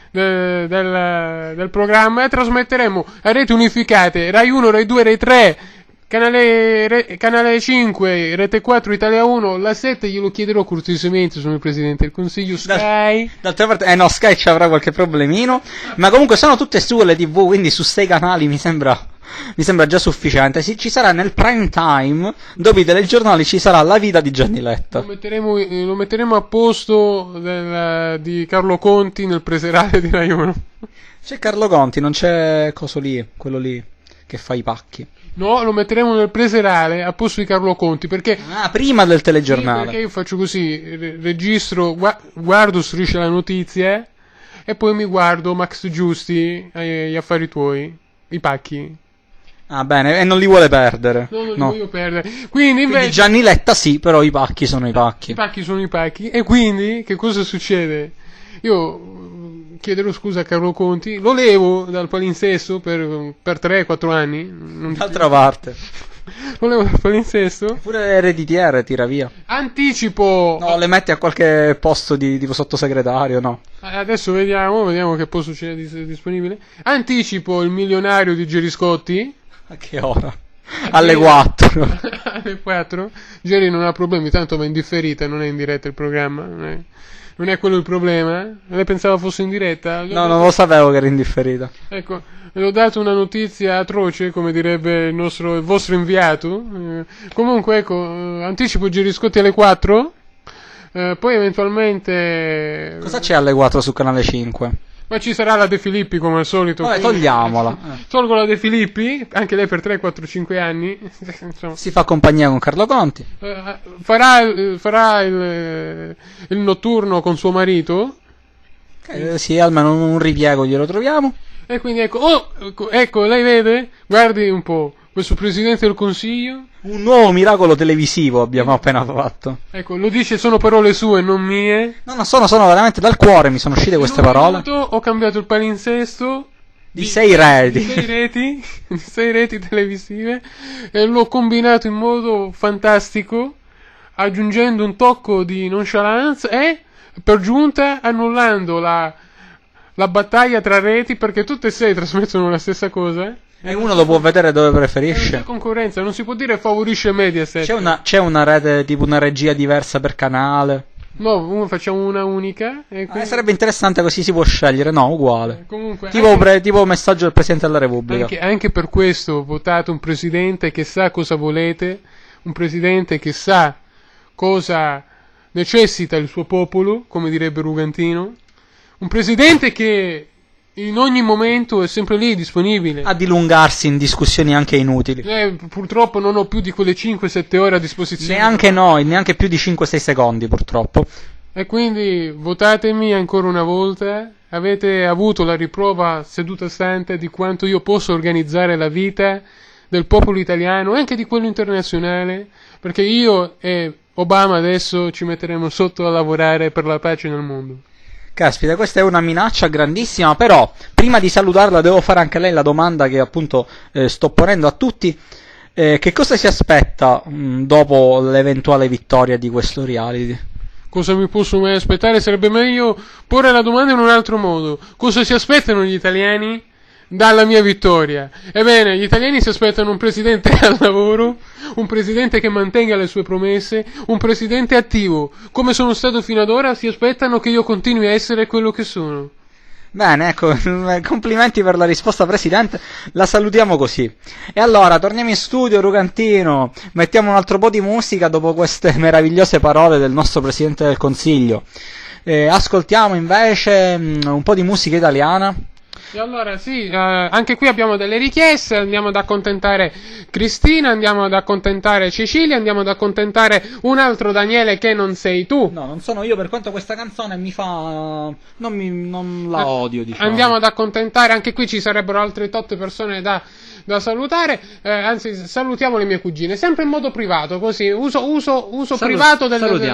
del programma e trasmetteremo a reti unificate, Rai 1, Rai 2, Rai 3, canale 5, Rete 4, Italia 1, la 7 glielo chiederò cortesemente, sono il Presidente del Consiglio. Sky. D'altra parte, Sky ci avrà qualche problemino, ma comunque sono tutte su le TV, quindi su 6 canali mi sembra mi sembra già sufficiente. Ci sarà nel prime time, dopo i telegiornali, ci sarà la vita di Gianni Letta. Lo metteremo a posto di Carlo Conti nel preserale di Rai 1. C'è Carlo Conti, non c'è coso lì, quello lì che fa i pacchi. No, lo metteremo nel preserale a posto di Carlo Conti, perché... Ah, prima del telegiornale. Sì, perché io faccio così, registro, guardo Striscia la Notizia e poi mi guardo Max Giusti, gli affari tuoi, i pacchi. Ah, bene, e non li vuole perdere. Non li No. voglio perdere. Quindi invece... Gianni Letta sì, però i pacchi sono i pacchi. I pacchi sono i pacchi. E quindi che cosa succede? Io chiederò scusa a Carlo Conti, lo levo dal palinsesto per 3-4 anni. D'altra parte. Lo levo dal palinsesto. Pure ereditiere tira via. Anticipo. No, le metti a qualche posto di tipo sottosegretario, no. Adesso vediamo che posto c'è disponibile. Anticipo il milionario di Gerry Scotti. A che ora? Alle 4. Alle 4. Gerry non ha problemi, tanto va in differita, non è in diretta il programma. Non è quello il problema? Lei pensava fosse in diretta? No, non lo sapevo che era indifferita. Ecco, le ho dato una notizia atroce, come direbbe il vostro inviato. Comunque, ecco, anticipo Gerry Scotti alle 4. Poi eventualmente... Cosa c'è alle 4 su Canale 5? Ma ci sarà la De Filippi come al solito. Vabbè, quindi- togliamola. Tolgo la De Filippi, anche lei per 3, 4, 5 anni. Insomma, Si fa compagnia con Carlo Conti. farà il notturno con suo marito. Sì, almeno un ripiego glielo troviamo. E quindi ecco, lei vede? Guardi un po', questo Presidente del Consiglio. Un nuovo miracolo televisivo abbiamo appena fatto. Ecco, lo dice, sono parole sue, non mie. No, sono veramente dal cuore, mi sono uscite queste In un parole. minuto ho cambiato il palinsesto. Di 6 reti. Di 6 reti televisive e l'ho combinato in modo fantastico, aggiungendo un tocco di nonchalance e per giunta annullando la battaglia tra reti, perché tutte e 6 trasmettono la stessa cosa. E uno lo può vedere dove C'è preferisce. concorrenza, non si può dire favorisce Mediaset. C'è una rete, tipo una regia diversa per canale. No, facciamo una unica e quindi... Sarebbe interessante, così si può scegliere. No, uguale. comunque Tipo messaggio del Presidente della Repubblica. anche per questo votate un presidente che sa cosa volete, un presidente che sa cosa necessita il suo popolo, come direbbe Rugantino, un presidente che in ogni momento è sempre lì, disponibile. A dilungarsi in discussioni anche inutili. Purtroppo non ho più di quelle 5-7 ore a disposizione. Neanche noi, neanche più di 5-6 secondi purtroppo. E quindi votatemi ancora una volta. Avete avuto la riprova seduta stante di quanto io posso organizzare la vita del popolo italiano e anche di quello internazionale, perché io e Obama adesso ci metteremo sotto a lavorare per la pace nel mondo. Caspita, questa è una minaccia grandissima, però prima di salutarla devo fare anche a lei la domanda che appunto sto ponendo a tutti. Che cosa si aspetta dopo l'eventuale vittoria di questo reality? Cosa mi posso mai aspettare? Sarebbe meglio porre la domanda in un altro modo. Cosa si aspettano gli italiani dalla mia vittoria? Ebbene, gli italiani si aspettano un presidente al lavoro, un presidente che mantenga le sue promesse, un presidente attivo. Come sono stato fino ad ora, si aspettano che io continui a essere quello che sono. Bene, ecco, complimenti per la risposta, Presidente. La salutiamo così. E allora, torniamo in studio, Rugantino. Mettiamo un altro po' di musica dopo queste meravigliose parole del nostro Presidente del Consiglio. Ascoltiamo invece un po' di musica italiana. E allora sì, anche qui abbiamo delle richieste, andiamo ad accontentare Cristina, andiamo ad accontentare Cecilia, andiamo ad accontentare un altro Daniele che non sei tu. No, non sono io, per quanto questa canzone mi fa... non la odio, diciamo. Andiamo ad accontentare, anche qui ci sarebbero altre 8 persone da salutare, anzi salutiamo le mie cugine, sempre in modo privato, così, uso privato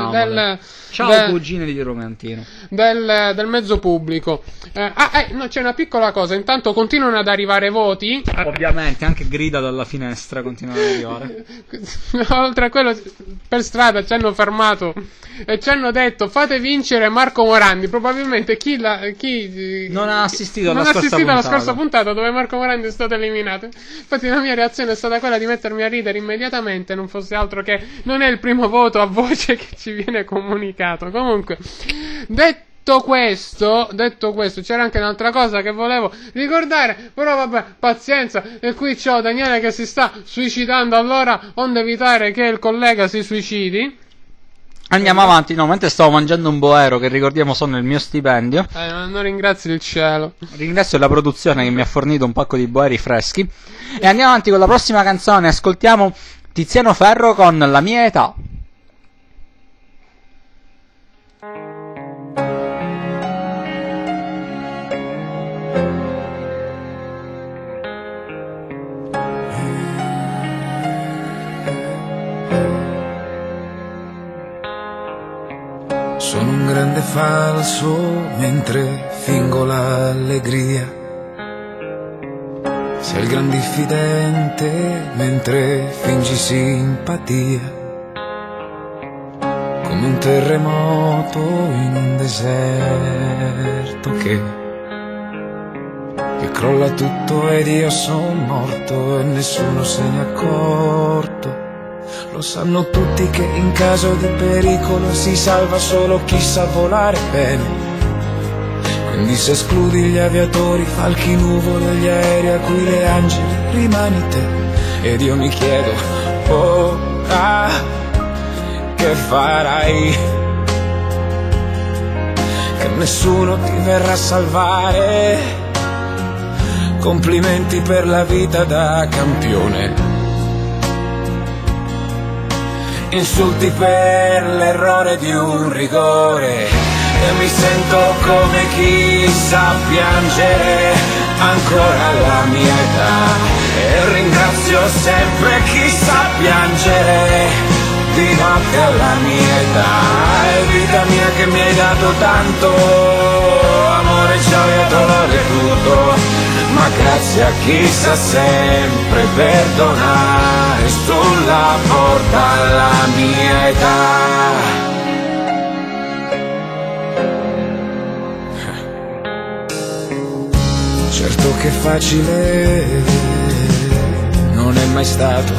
Ciao cugine di Rugantino. del mezzo pubblico. No, c'è una piccola cosa, intanto continuano ad arrivare voti. Ovviamente, anche grida dalla finestra continuano ad arrivare. Oltre a quello, per strada ci hanno fermato e ci hanno detto fate vincere Marco Morandi. Probabilmente chi non ha assistito non alla ha scorsa assistito alla puntata. scorsa puntata dove Marco Morandi è stato eliminato. Infatti la mia reazione è stata quella di mettermi a ridere immediatamente, non fosse altro che non è il primo voto a voce che ci viene comunicato. Comunque, detto Detto questo, c'era anche un'altra cosa che volevo ricordare, però vabbè, pazienza, e qui c'ho Daniele che si sta suicidando, allora onde evitare che il collega si suicidi. Andiamo avanti, no, mentre stavo mangiando un boero che ricordiamo sono il mio stipendio. Non ringrazio il cielo. Ringrazio la produzione che mi ha fornito un pacco di boeri freschi. E andiamo avanti con la prossima canzone, ascoltiamo Tiziano Ferro con La mia età. Sono un grande falso mentre fingo l'allegria. Sei il gran diffidente mentre fingi simpatia. Come un terremoto in un deserto che crolla tutto ed io sono morto e nessuno se n'è accorto. Lo sanno tutti che in caso di pericolo si salva solo chi sa volare bene. Quindi se escludi gli aviatori, falchi, nuvole e gli aerei a cui le angeli rimani te. Ed io mi chiedo, che farai? Che nessuno ti verrà a salvare. Complimenti per la vita da campione. Insulti per l'errore di un rigore. E mi sento come chi sa piangere ancora alla mia età. E ringrazio sempre chi sa piangere di notte alla mia età. È vita mia che mi hai dato tanto, amore, gioia, dolore, tutto. Ma grazie a chi sa sempre perdonare sulla porta alla mia età. Certo che facile non è mai stato.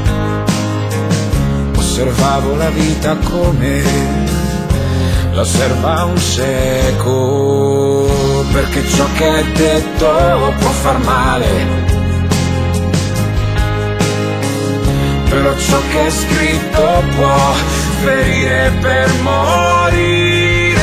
Osservavo la vita come l'osserva un cieco, perché ciò che è detto può far male, però ciò che è scritto può ferire per morire.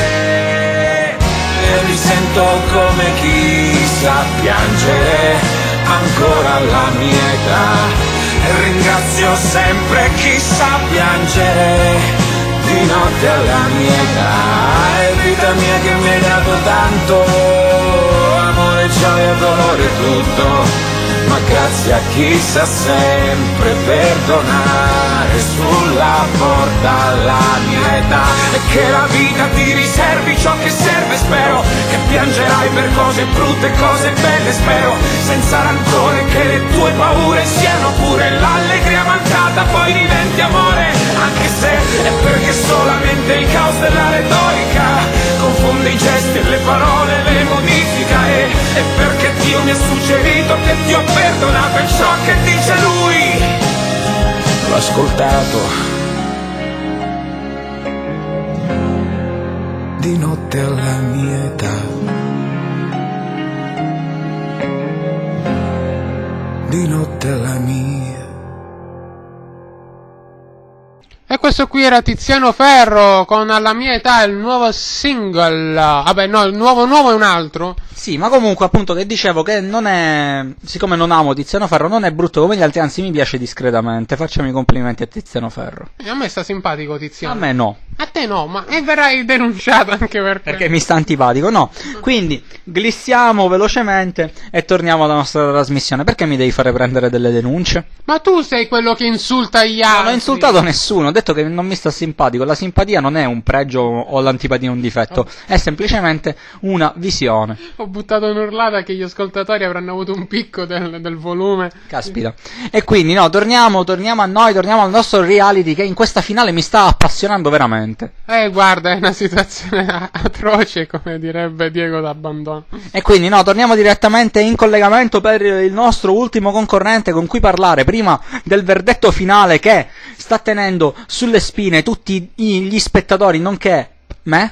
E mi sento come chi sa piangere ancora alla mia età. E ringrazio sempre chi sa piangere di notte alla mia età. È vita mia che mi hai dato tanto, amore, gioia, dolore, tutto. Ma grazie a chi sa sempre perdonare sulla porta alla mia età. E che la vita ti riservi ciò che serve, spero che piangerai per cose brutte, cose belle, spero senza rancore, che le tue paure siano pure l'allegria mancata, poi diventi amore, anche se è perché solamente il caos della retorica confonde i gesti e le parole, le modifica. E perché Dio mi ha suggerito che ti ho perdonato e ciò che dice lui l'ho ascoltato di notte alla mia età. Di notte alla mia. E questo qui era Tiziano Ferro con Alla mia età, il nuovo single. Vabbè, no, il nuovo è un altro. Sì, ma comunque appunto che dicevo che non è, siccome non amo Tiziano Ferro, non è brutto come gli altri, anzi mi piace discretamente. Facciamo i complimenti a Tiziano Ferro. E a me sta simpatico Tiziano. A me no. A te no, ma e verrai denunciato anche Perché mi sta antipatico, no. Quindi glissiamo velocemente e torniamo alla nostra trasmissione. Perché mi devi fare prendere delle denunce? Ma tu sei quello che insulta gli altri. Non ho insultato nessuno, ho detto che non mi sta simpatico. La simpatia non è un pregio o l'antipatia un difetto, è semplicemente una visione. Ho buttato un'urlata che gli ascoltatori avranno avuto un picco del volume. Caspita. E quindi no, torniamo a noi, torniamo al nostro reality che in questa finale mi sta appassionando veramente. Guarda, è una situazione atroce, come direbbe Diego D'Abbandono. E quindi no, torniamo direttamente in collegamento per il nostro ultimo concorrente con cui parlare prima del verdetto finale che sta tenendo sulle spine tutti gli spettatori, nonché me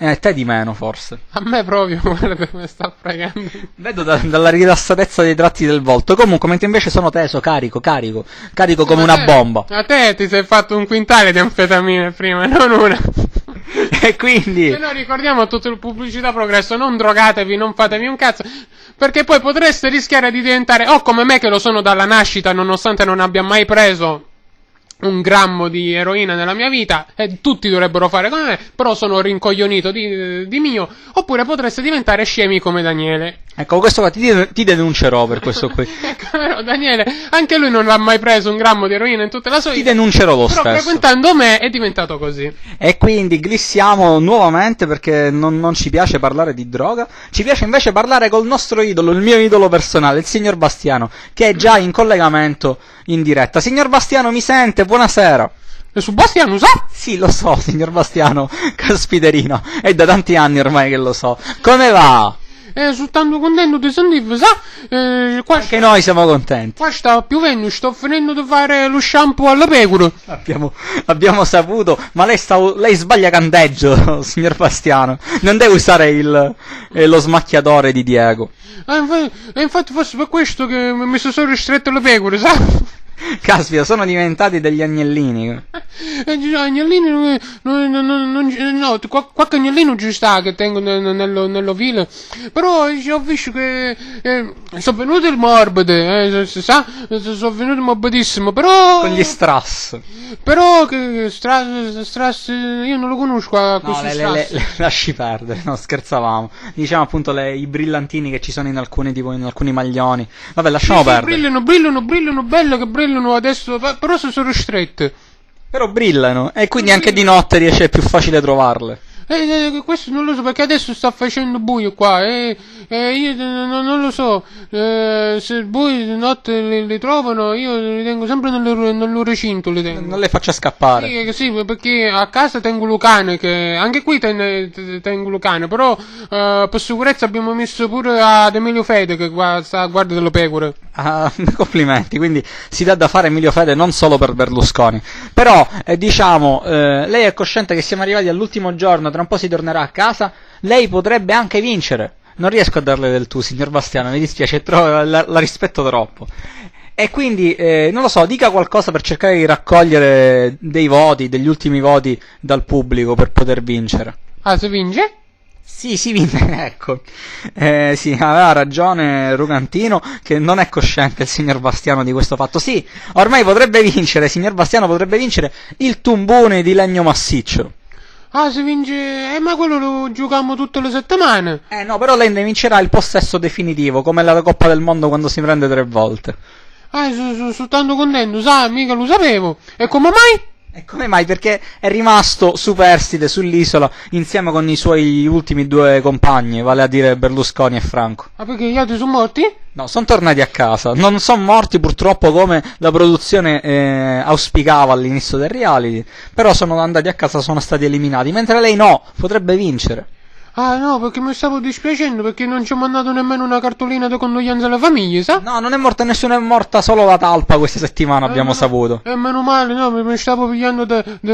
Te di meno, forse. A me proprio, guarda come sta fregando. Vedo dalla rilassatezza dei tratti del volto. Comunque, mentre invece sono teso, carico come una bomba. A te ti sei fatto un quintale di anfetamine prima, non una. E quindi... Se no, ricordiamo tutte le pubblicità progresso, non drogatevi, non fatevi un cazzo, perché poi potreste rischiare di diventare, o come me che lo sono dalla nascita, nonostante non abbia mai preso un grammo di eroina nella mia vita, e tutti dovrebbero fare come me, però sono rincoglionito di mio, oppure potreste diventare scemi come Daniele. Ecco, questo qua ti denuncerò per questo qui. Ecco, però Daniele, anche lui non ha mai preso un grammo di eroina in tutta la sua Ti vita, denuncerò lo però stesso. frequentando me è diventato così. E quindi glissiamo nuovamente perché non ci piace parlare di droga, ci piace invece parlare col nostro idolo, il mio idolo personale, il signor Bastiano, che è già in collegamento in diretta. Signor Bastiano, mi sente? Buonasera. E su Bastiano, sa? Sì, lo so, signor Bastiano, caspiterino, è da tanti anni ormai che lo so. Come va? Soltanto contento di sentirvi, sa? Qua, Anche noi siamo contenti. qua sta piovendo, sto finendo di fare lo shampoo alle pecore. Abbiamo saputo, ma lei sbaglia canteggio, signor Bastiano. Non deve usare lo smacchiatore di Diego. Infatti forse per questo che mi sono ristrette le pecore, sa? Caspita, sono diventati degli agnellini. Agnellini, no, qualche agnellino ci sta che tengo nell'ovile, però ho visto che sono venuti morbide, sa? Sono venuti morbidissimo, però... Con gli strass. Però che Strass, io non lo conosco questo Strass. Lasci perdere, no, scherzavamo. Diciamo appunto i brillantini che ci sono in alcuni maglioni. Vabbè, lasciamo perdere. Brillano, bello che brillano adesso, però se sono ristrette. Però brillano, e quindi anche di notte riesce più facile trovarle. Questo non lo so, perché adesso sta facendo buio qua, io non lo so, se il buio di notte li trovano, io li tengo sempre nel loro recinto, li tengo. Non le faccia scappare. Sì, perché a casa tengo Lucane, che anche qui tengo Lucane, però per sicurezza abbiamo messo pure ad Emilio Fede, che sta a guardia delle pecore. Ah, complimenti, quindi si dà da fare Emilio Fede non solo per Berlusconi. Però, diciamo, lei è cosciente che siamo arrivati all'ultimo giorno, tra un po' si tornerà a casa, lei potrebbe anche vincere. Non riesco a darle del tu, signor Bastiano, mi dispiace, la rispetto troppo. E quindi, non lo so, dica qualcosa per cercare di raccogliere dei voti, degli ultimi voti dal pubblico per poter vincere. Ah, se vince? Sì, si vince, ecco. Sì, aveva ragione Rugantino, che non è cosciente il signor Bastiano di questo fatto. Sì, ormai potrebbe vincere, signor Bastiano potrebbe vincere il tumbone di legno massiccio. Ah, se vince... ma quello lo giochiamo tutte le settimane. No, però lei ne vincerà il possesso definitivo, come la Coppa del Mondo quando si prende 3 volte. Ah, sono tanto contento, sa, mica lo sapevo. E come mai? E come mai? Perché è rimasto superstite sull'isola insieme con i suoi ultimi 2 compagni, vale a dire Berlusconi e Franco. Ah, perché gli altri sono morti? No, sono tornati a casa. Non sono morti purtroppo come la produzione auspicava all'inizio del reality, però sono andati a casa, sono stati eliminati, mentre lei no, potrebbe vincere. Ah, no, perché mi stavo dispiacendo, perché non ci ho mandato nemmeno una cartolina di condoglianza alla famiglia, sa? No, non è morta nessuno, è morta solo la talpa questa settimana, abbiamo saputo. E meno male, no, mi stavo pigliando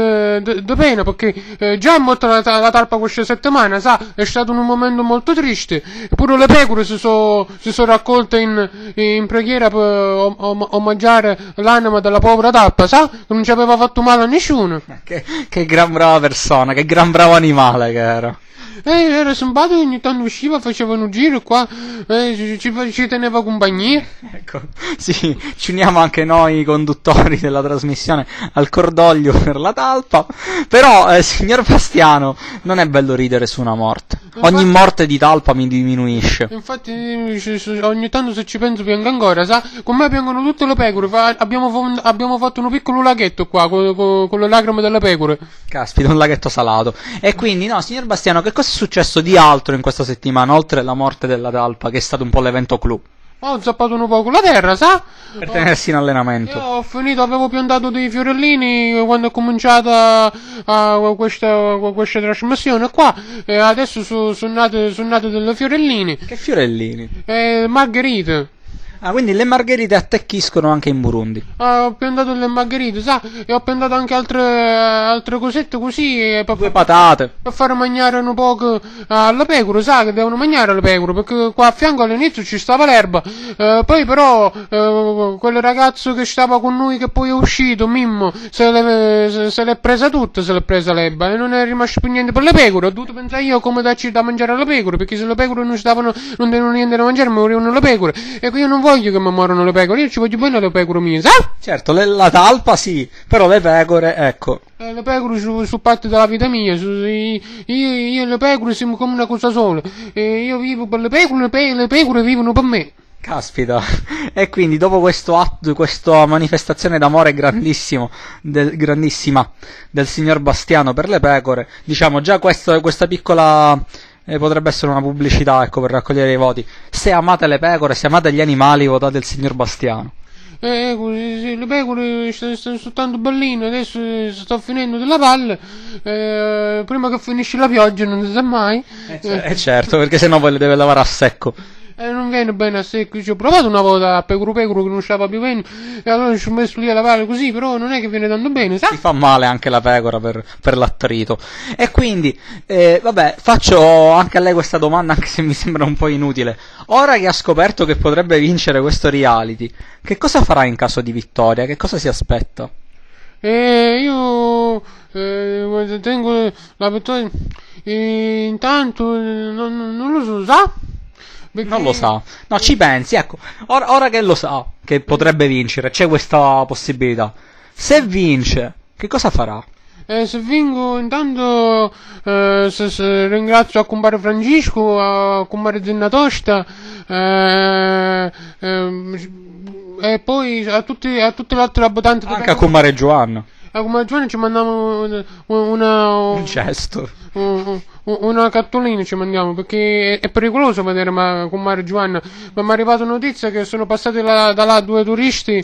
de pena, perché già è morta la talpa questa settimana, sa? È stato un momento molto triste. Pure le pecore si sono raccolte in preghiera per omaggiare l'anima della povera talpa, sa? Che non ci aveva fatto male a nessuno. Che gran brava persona, che gran bravo animale che era. Era simpatico, ogni tanto usciva, faceva un giro qua, ci teneva compagnia. Ecco, sì, ci uniamo anche noi conduttori della trasmissione al cordoglio per la talpa. Però, signor Bastiano, non è bello ridere su una morte. Ogni morte di talpa mi diminuisce. Infatti, ogni tanto se ci penso piango ancora, sa? Con me piangono tutte le pecore. Abbiamo fatto un piccolo laghetto qua con le lacrime delle pecore. Caspita, un laghetto salato. E quindi, no, signor Bastiano, che cosa è successo di altro in questa settimana, oltre la morte della talpa, che è stato un po' l'evento clou? Ho zappato un po' con la terra, sa? Per tenersi in allenamento. Io ho finito, avevo piantato dei fiorellini quando è cominciata questa trasmissione qua, e adesso sono nate delle fiorellini. Che fiorellini? Margherite. Ah, quindi le margherite attecchiscono anche in Burundi. Ho piantato le margherite, sa? E ho piantato anche altre cosette così Due patate. per far mangiare un poco alle pecore, sa? Che devono mangiare le pecore, perché qua a fianco all'inizio ci stava l'erba. Poi però quel ragazzo che stava con noi, che poi è uscito, Mimmo, se l'è presa tutta, se l'è presa l'erba, e non è rimasto più niente per le pecore. Ho dovuto pensare io come darci da mangiare alle pecore, perché se le pecore non tenevano niente da mangiare, morivano le pecore. E io non voglio che mi morano le pecore, io ci voglio bene le pecore mie, sa? Certo, la talpa sì, però le pecore, ecco. Le pecore su parte della vita mia, io e le pecore siamo come una cosa sola. Io vivo per le pecore, le pecore vivono per me. Caspita. E quindi dopo questo atto, questa manifestazione d'amore grandissima del signor Bastiano per le pecore, diciamo già questa piccola potrebbe essere una pubblicità, ecco, per raccogliere i voti. Se amate le pecore, se amate gli animali, votate il signor Bastiano. Sì, le pecore stanno soltanto belline, adesso sto finendo della palla, prima che finisce la pioggia, non si sa mai. Certo, perché sennò poi le deve lavare a secco. Non viene bene a secco, ci ho provato una volta a pecoro che non stava più bene, e allora ci ho messo lì a lavare così, però non è che viene tanto bene, sa? Si fa male anche la pecora per l'attrito. E quindi, vabbè, faccio anche a lei questa domanda, anche se mi sembra un po' inutile. Ora che ha scoperto che potrebbe vincere questo reality, che cosa farà in caso di vittoria? Che cosa si aspetta? Io tengo la vittoria, intanto non lo so, sa? Perché... Non lo sa. No, ci pensi, ecco. Ora che lo sa, che potrebbe vincere, c'è questa possibilità. Se vince, che cosa farà? Se vinco, intanto ringrazio a compare Francisco, a compare Zennatosta, e poi a tutte le altre abitanti. Anche a Comare Giovanna. A compare Giovanni ci mandiamo Un gesto. una cartolina, ci mandiamo, perché è pericoloso vedere con Mario Giovanna. Ma mi è arrivata notizia che sono passati da là due turisti,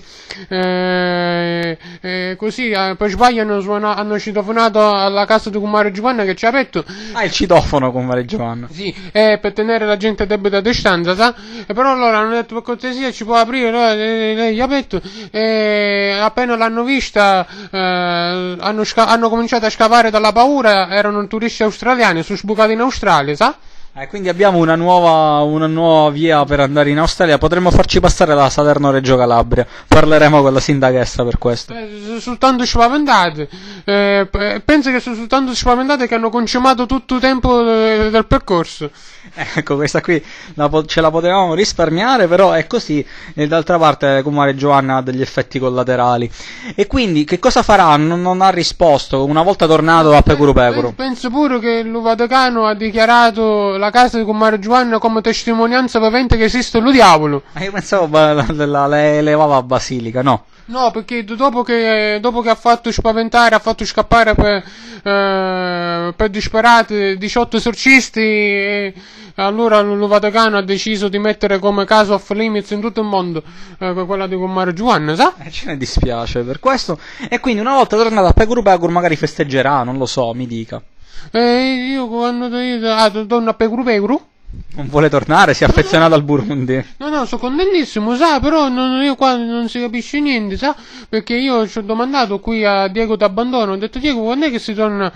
così per sbaglio hanno citofonato alla casa di Mario Giovanna, che ci ha aperto. Ah, il citofono con Mario Giovanna. Sì, per tenere la gente a debita distanza, sa? E però allora hanno detto per cortesia ci può aprire, allora, lei gli ha aperto, e appena l'hanno vista hanno cominciato a scavare dalla paura, erano turisti australiani, sono sbucati in Australia, sa? Quindi abbiamo una nuova via per andare in Australia. Potremmo farci passare da Salerno-Reggio Calabria. Parleremo con la sindachessa per questo. Sono soltanto spaventate. Penso che sono soltanto spaventate che hanno concimato tutto il tempo del percorso. Ecco, questa qui ce la potevamo risparmiare, però è così. E d'altra parte, come Giovanna ha degli effetti collaterali. E quindi, che cosa farà? Non ha risposto. Una volta tornato a Pecuru Pecuru. Penso pure che il Vaticano ha dichiarato la casa di Comare Giovanna come testimonianza vivente che esiste lo diavolo. Io pensavo le elevava a Basilica, no? No, perché dopo che ha fatto spaventare, ha fatto scappare per disperati 18 esorcisti, allora il Vaticano ha deciso di mettere come caso off limits in tutto il mondo quella di Comare Giovanna, sa? Ce ne dispiace per questo. E quindi una volta tornato a Pecuru Pecuru magari festeggerà, non lo so, mi dica. Io quando torno a Pecuru Pecuru? Non vuole tornare, si è affezionato al Burundi. No, sono contentissimo, sa, però io qua non si capisce niente, sa, perché io ci ho domandato qui a Diego D'Abbandono, ho detto Diego, quando è che si torna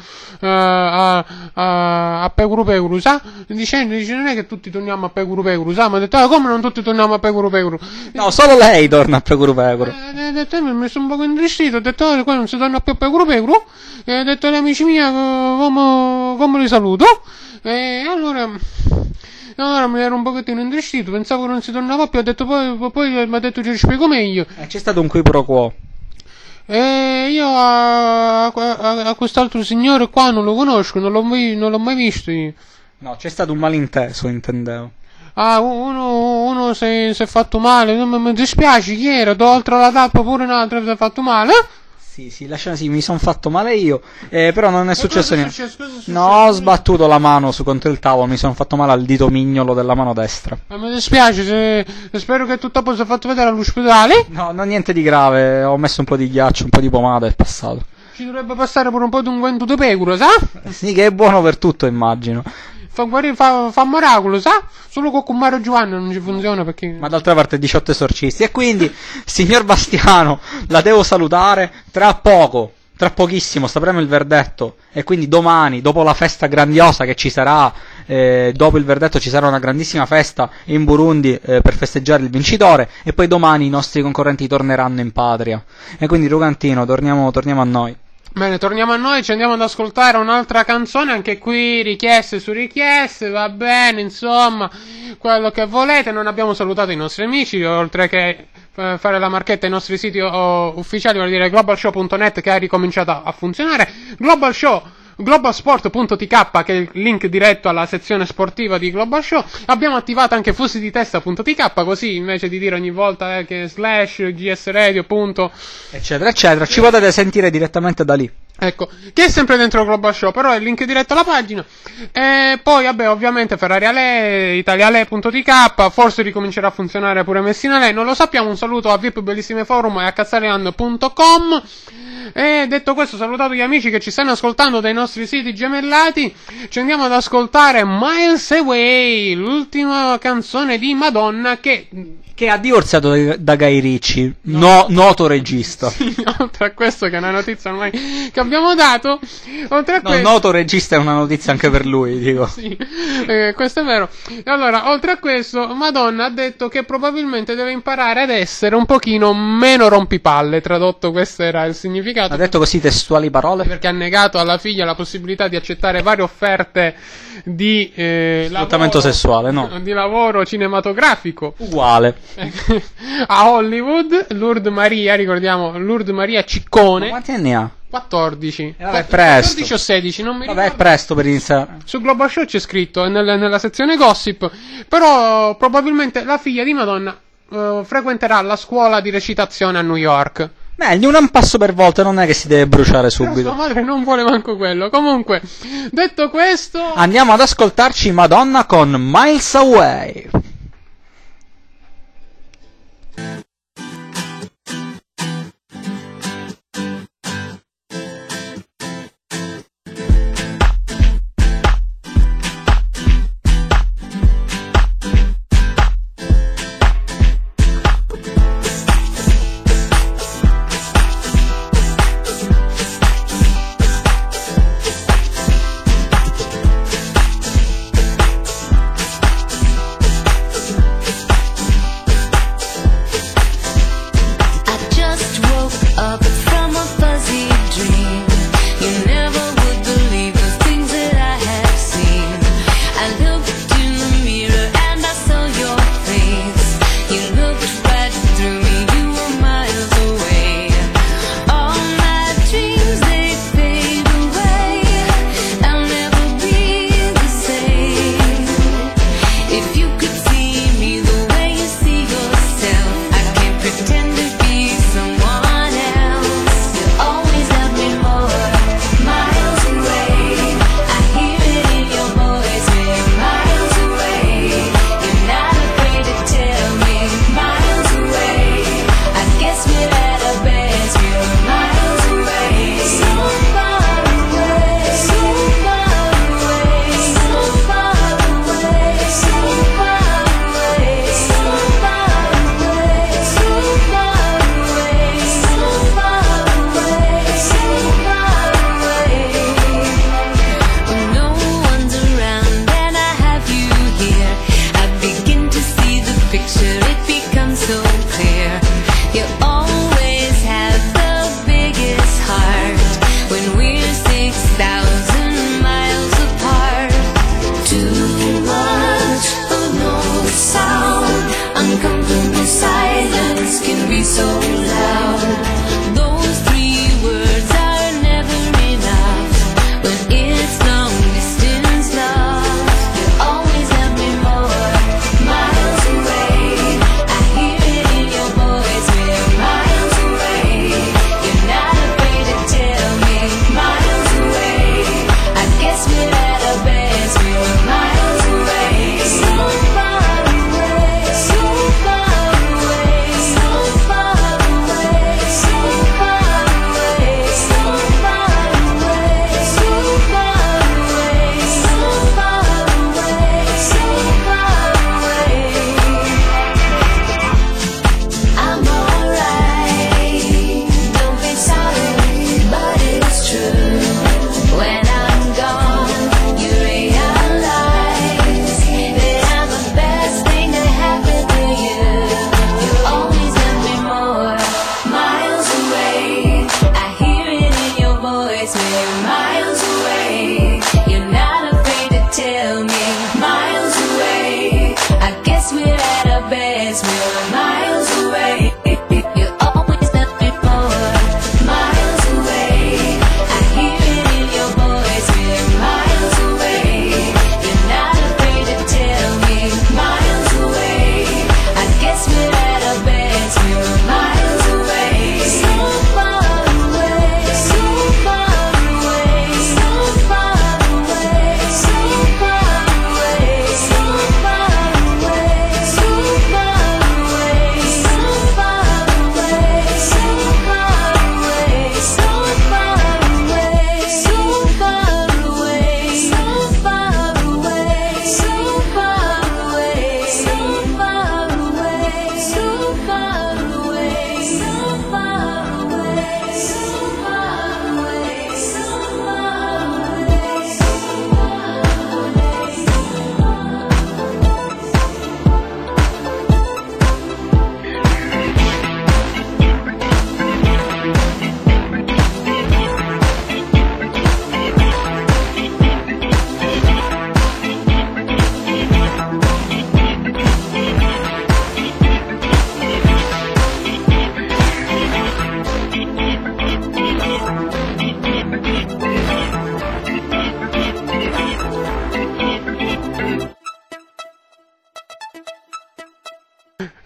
a Pecuru Pecuru, sa? Dice, non è che tutti torniamo a Pecuru Pecuru, sa? Mi ha detto, come non tutti torniamo a Pecuru Pecuru? No, solo lei torna a Pecuru Pecuru. Ho detto, mi sono un po' intristito, ho detto, qua non si torna più a Pecuru Pecuru, e ho detto agli amici miei, come li saluto? E allora mi ero un pochettino intristito, pensavo che non si tornava più, ho detto poi mi ha detto ci spiego meglio. C'è stato un qui pro quo. E io a quest'altro signore qua non lo conosco, non l'ho mai visto io. No, c'è stato un malinteso, intendevo. Uno si è fatto male, mi dispiace, chi era? Oltre alla tappa pure un altro si è fatto male? Sì, lasciami, sì, mi sono fatto male io, però non è successo niente. Cosa è successo? No, ho sbattuto la mano contro il tavolo, mi sono fatto male al dito mignolo della mano destra. Mi dispiace, spero che tutto a posto, fatto vedere all'ospedale. No, niente di grave, ho messo un po' di ghiaccio, un po' di pomata e è passato. Ci dovrebbe passare pure un po' di unguento di pecora, sa? Sì, che è buono per tutto, immagino. fa miracolo, sa? Solo con Mario Giovanni non ci funziona perché... Ma d'altra parte 18 esorcisti. E quindi, signor Bastiano, la devo salutare tra poco. Tra pochissimo sapremo il verdetto. E quindi domani, dopo la festa grandiosa che ci sarà, dopo il verdetto ci sarà una grandissima festa in Burundi per festeggiare il vincitore. E poi domani i nostri concorrenti torneranno in patria. E quindi Rugantino, torniamo a noi. Bene, torniamo a noi, ci andiamo ad ascoltare un'altra canzone, anche qui richieste su richieste, va bene, insomma, quello che volete. Non abbiamo salutato i nostri amici, oltre che fare la marchetta ai nostri siti ufficiali, vuol dire globalshow.net che ha ricominciato a funzionare, globalsport.tk che è il link diretto alla sezione sportiva di Global Show. Abbiamo attivato anche fusiditesta.tk, così invece di dire ogni volta che / gsradio. Eccetera, eccetera, ci potete sentire direttamente da lì. Ecco, che è sempre dentro Global Show, però è il link diretto alla pagina. E poi, vabbè, ovviamente Ferrari Ale, italiale.tk, forse ricomincerà a funzionare pure Messina Ale, non lo sappiamo. Un saluto a VIP Bellissime Forum e a cazzarian.com. E detto questo, salutato gli amici che ci stanno ascoltando dai nostri siti gemellati, ci andiamo ad ascoltare Miles Away, l'ultima canzone di Madonna che ha divorziato da Guy Ritchie, noto regista. Sì, oltre a questo, che è una notizia ormai che abbiamo dato, oltre a questo... noto regista è una notizia anche per lui, dico. Sì, questo è vero. Allora, oltre a questo, Madonna ha detto che probabilmente deve imparare ad essere un pochino meno rompipalle, tradotto questo era il significato. Ha detto così testuali parole? Perché ha negato alla figlia la possibilità di accettare varie offerte di sfruttamento sessuale, no? Di lavoro cinematografico. Uguale. A Hollywood, Lourdes Maria, ricordiamo, Lourdes Maria Ciccone. Ma quanti anni ha? 14. Vabbè, presto. 14 o 16, non mi ricordo. Vabbè, è presto per iniziare. Su Global Show c'è scritto, nella sezione gossip, però probabilmente la figlia di Madonna frequenterà la scuola di recitazione a New York. Meglio, un passo per volta, non è che si deve bruciare subito. Sua madre non vuole manco quello. Comunque, detto questo, andiamo ad ascoltarci Madonna con Miles Away.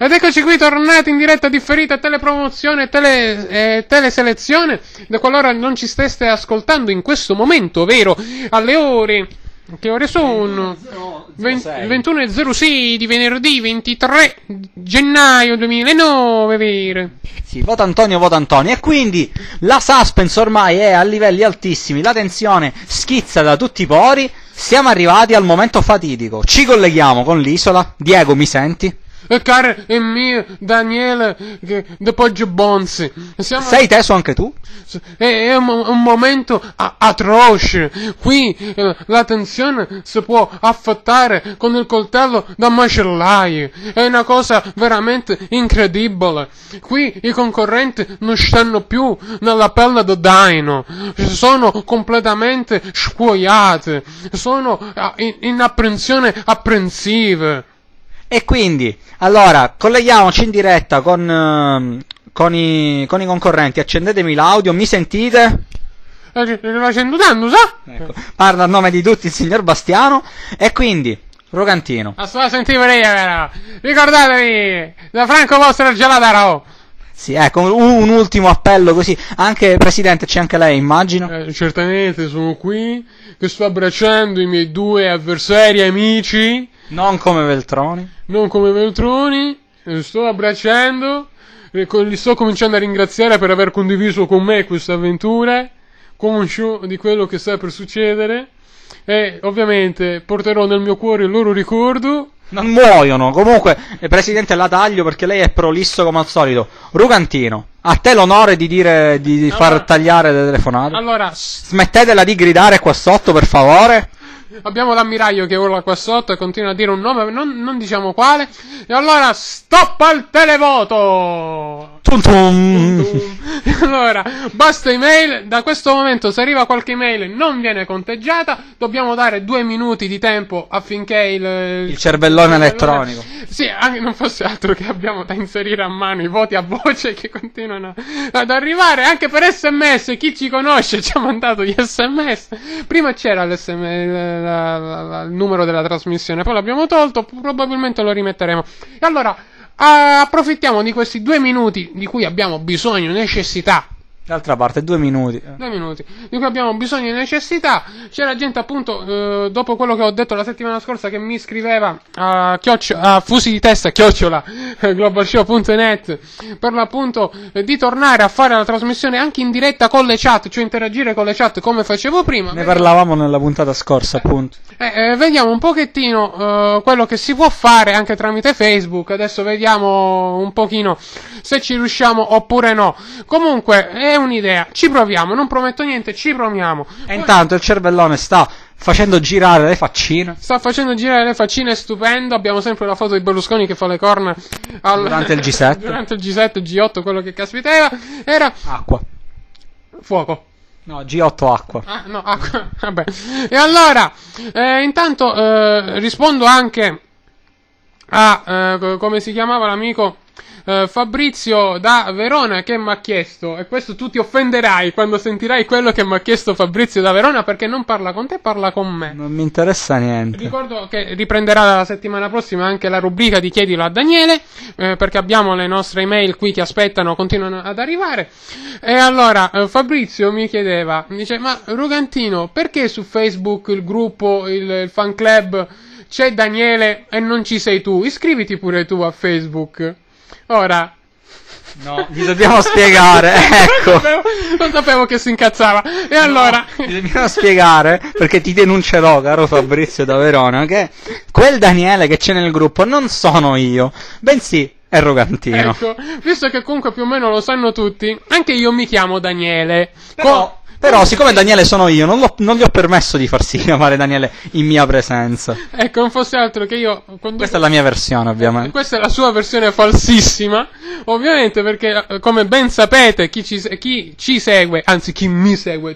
Ed eccoci qui tornati in diretta differita, telepromozione e teleselezione, da qualora non ci steste ascoltando in questo momento, ovvero alle ore... Che ore sono? 21:06 di venerdì 23 gennaio 2009, vero? Sì, vota Antonio. E quindi la suspense ormai è a livelli altissimi, la tensione schizza da tutti i pori. Siamo arrivati al momento fatidico. Ci colleghiamo con l'isola. Diego, mi senti? Caro e mio Daniele de Poggio Bonzi, Sei teso anche tu? È un momento atroce. Qui la tensione si può affattare con il coltello da macellaio. È una cosa veramente incredibile. Qui i concorrenti non stanno più nella pelle da daino, sono completamente scuoiati, sono in apprensione apprensive. E quindi, allora, colleghiamoci in diretta con i concorrenti. Accendetemi l'audio, mi sentite? Facendo danno, sa? Ecco. Parla a nome di tutti il signor Bastiano. E quindi, Rugantino. Assolutamente sentivo lei, però. Ricordatevi, da Franco vostro Gelataro. Sì, ecco, un ultimo appello così. Anche, Presidente, c'è anche lei, immagino. Certamente, sono qui, che sto abbracciando i miei due avversari amici. Non come Veltroni. Non come Veltroni, sto abbracciando, li sto cominciando a ringraziare per aver condiviso con me questa avventura, conscio di quello che sta per succedere, e ovviamente porterò nel mio cuore il loro ricordo. Non muoiono. Comunque, Presidente, la taglio perché lei è prolisso come al solito. Rugantino, a te l'onore di far tagliare le telefonate. Allora, smettetela di gridare qua sotto, per favore. Abbiamo l'ammiraglio che urla qua sotto e continua a dire un nome, non diciamo quale. E allora, stop al televoto! Tum tum. Allora, basta email. Da questo momento, se arriva qualche email, non viene conteggiata. Dobbiamo dare 2 minuti di tempo affinché il cervellone elettronico. Sì, anche non fosse altro che abbiamo da inserire a mano i voti a voce che continuano ad arrivare. Anche per SMS, chi ci conosce ci ha mandato gli SMS. Prima c'era l'SMS, il numero della trasmissione, poi l'abbiamo tolto, probabilmente lo rimetteremo. E allora approfittiamo di questi 2 minuti di cui abbiamo bisogno, necessità. D'altra parte, 2 minuti. 2 minuti di cui abbiamo bisogno e necessità. C'era gente, appunto, dopo quello che ho detto la settimana scorsa, che mi scriveva a fusi di testa globalshow.net per l'appunto di tornare a fare la trasmissione anche in diretta con le chat, cioè interagire con le chat come facevo prima. Ne parlavamo nella puntata scorsa, appunto. Vediamo un pochettino quello che si può fare anche tramite Facebook. Adesso vediamo un pochino se ci riusciamo oppure no. Comunque è un'idea, ci proviamo, non prometto niente, ci proviamo. E intanto il cervellone sta facendo girare le faccine. Sta facendo girare le faccine, stupendo. Abbiamo sempre la foto di Berlusconi che fa le corna durante il G7. Durante il G7, G8, quello che caspiteva. Era acqua. Fuoco. No, G8 acqua. Ah, no, acqua. Vabbè. E allora, intanto rispondo anche a come si chiamava l'amico Fabrizio da Verona, che mi ha chiesto, e questo tu ti offenderai quando sentirai quello che mi ha chiesto Fabrizio da Verona, perché non parla con te, parla con me. Non mi interessa niente. Ricordo che riprenderà la settimana prossima anche la rubrica di Chiedilo a Daniele, perché abbiamo le nostre email qui che aspettano, continuano ad arrivare. E allora Fabrizio mi chiedeva, dice: ma Rugantino, perché su Facebook il gruppo, il fan club c'è Daniele e non ci sei tu? Iscriviti pure tu a Facebook. Ora, no, gli dobbiamo spiegare, ecco. Non sapevo che si incazzava. E allora, gli dobbiamo spiegare, perché ti denuncerò, caro Fabrizio da Verona, che quel Daniele che c'è nel gruppo non sono io, bensì è Rugantino. Ecco, visto che comunque più o meno lo sanno tutti, anche io mi chiamo Daniele. Però, siccome Daniele sono io, non gli ho permesso di farsi chiamare Daniele in mia presenza. Ecco, non fosse altro che io... Questa è la mia versione, ovviamente. Questa è la sua versione falsissima, ovviamente, perché, come ben sapete, chi ci segue, anzi chi mi segue,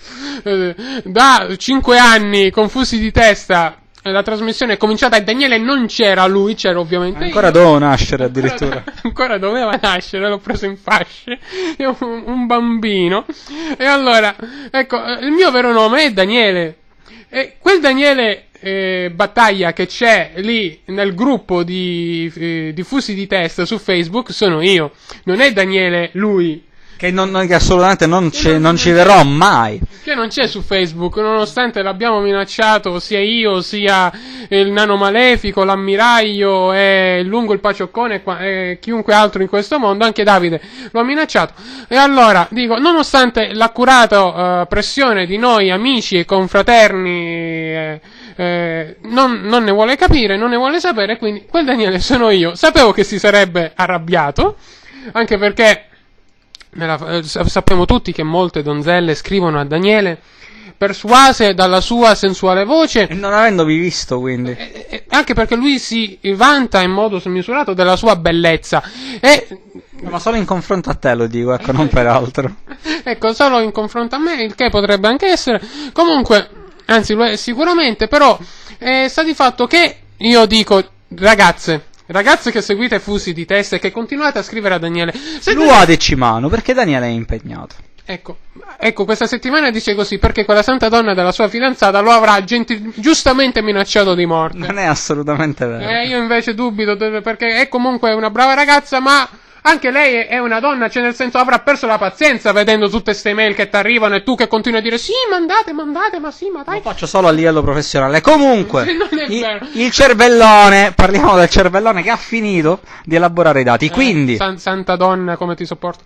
da 5 anni, confusi di testa, la trasmissione è cominciata e Daniele non c'era, lui c'era ovviamente ancora io. Dovevo nascere addirittura. Ancora doveva nascere, l'ho preso in fasce, è un bambino. E allora, ecco, il mio vero nome è Daniele. E quel Daniele battaglia che c'è lì nel gruppo di fusi di testa su Facebook sono io, non è Daniele lui. Che assolutamente non ci verrò mai. Che non c'è su Facebook, nonostante l'abbiamo minacciato sia io, sia il nano malefico, l'ammiraglio e lungo il pacioccone e chiunque altro in questo mondo, anche Davide lo ha minacciato. E allora, dico, nonostante l'accurata pressione di noi amici e confraterni, non ne vuole capire, non ne vuole sapere, quindi quel Daniele sono io. Sapevo che si sarebbe arrabbiato, anche perché sappiamo tutti che molte donzelle scrivono a Daniele persuase dalla sua sensuale voce, E non avendovi visto, quindi. anche perché lui si vanta in modo smisurato della sua bellezza Ma solo in confronto a te lo dico, ecco, non per altro. ecco, solo in confronto a me, il che potrebbe anche essere. Comunque, anzi lo è sicuramente, però sta di fatto che io dico, ragazze che seguite Fusi di Testa e che continuate a scrivere a Daniele, Luateci mano, perché Daniele è impegnato. Ecco, questa settimana dice così perché quella santa donna della sua fidanzata lo avrà giustamente minacciato di morte. Non è assolutamente vero. Io invece dubito, perché è comunque una brava ragazza, ma anche lei è una donna, cioè nel senso avrà perso la pazienza vedendo tutte ste mail che ti arrivano e tu che continui a dire sì, mandate, ma sì, ma dai. Lo faccio solo a livello professionale. Comunque, Non è vero. il cervellone, parliamo del cervellone che ha finito di elaborare i dati. Quindi, Santa donna, come ti sopporto.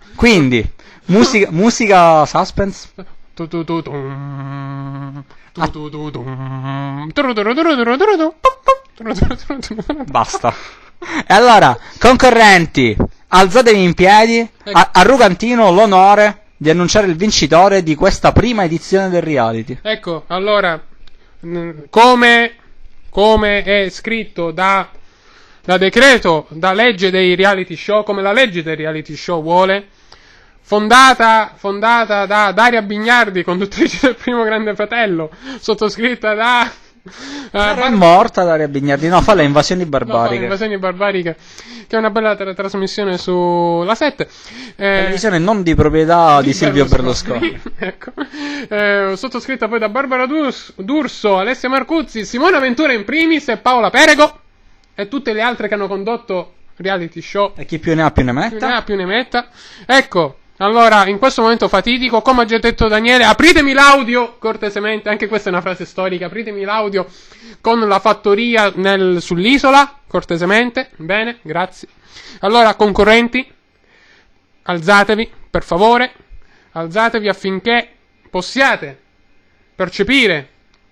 musica suspense. Basta. E allora, concorrenti, alzatevi in piedi. A Rugantino l'onore di annunciare il vincitore di questa prima edizione del reality. Ecco, allora, come è scritto da decreto, da legge dei reality show, come la legge dei reality show vuole, fondata da Daria Bignardi, conduttrice del primo Grande Fratello, sottoscritta da È morta Daria Bignardi. No, fa le invasioni barbariche. Invasioni barbariche, che è una bella trasmissione sulla 7. Televisione non di proprietà di Silvio Berlusconi. Ecco. Sottoscritta poi da Barbara D'Urso, Alessia Marcuzzi, Simona Ventura in primis e Paola Perego e tutte le altre che hanno condotto reality show. E chi più ne ha più ne metta. Più ne ha più ne metta. Ecco. Allora, in questo momento fatidico, come ha già detto Daniele, apritemi l'audio, cortesemente, anche questa è una frase storica, apritemi l'audio con la fattoria sull'isola, cortesemente, bene, grazie. Allora, concorrenti, alzatevi, per favore, alzatevi affinché possiate percepire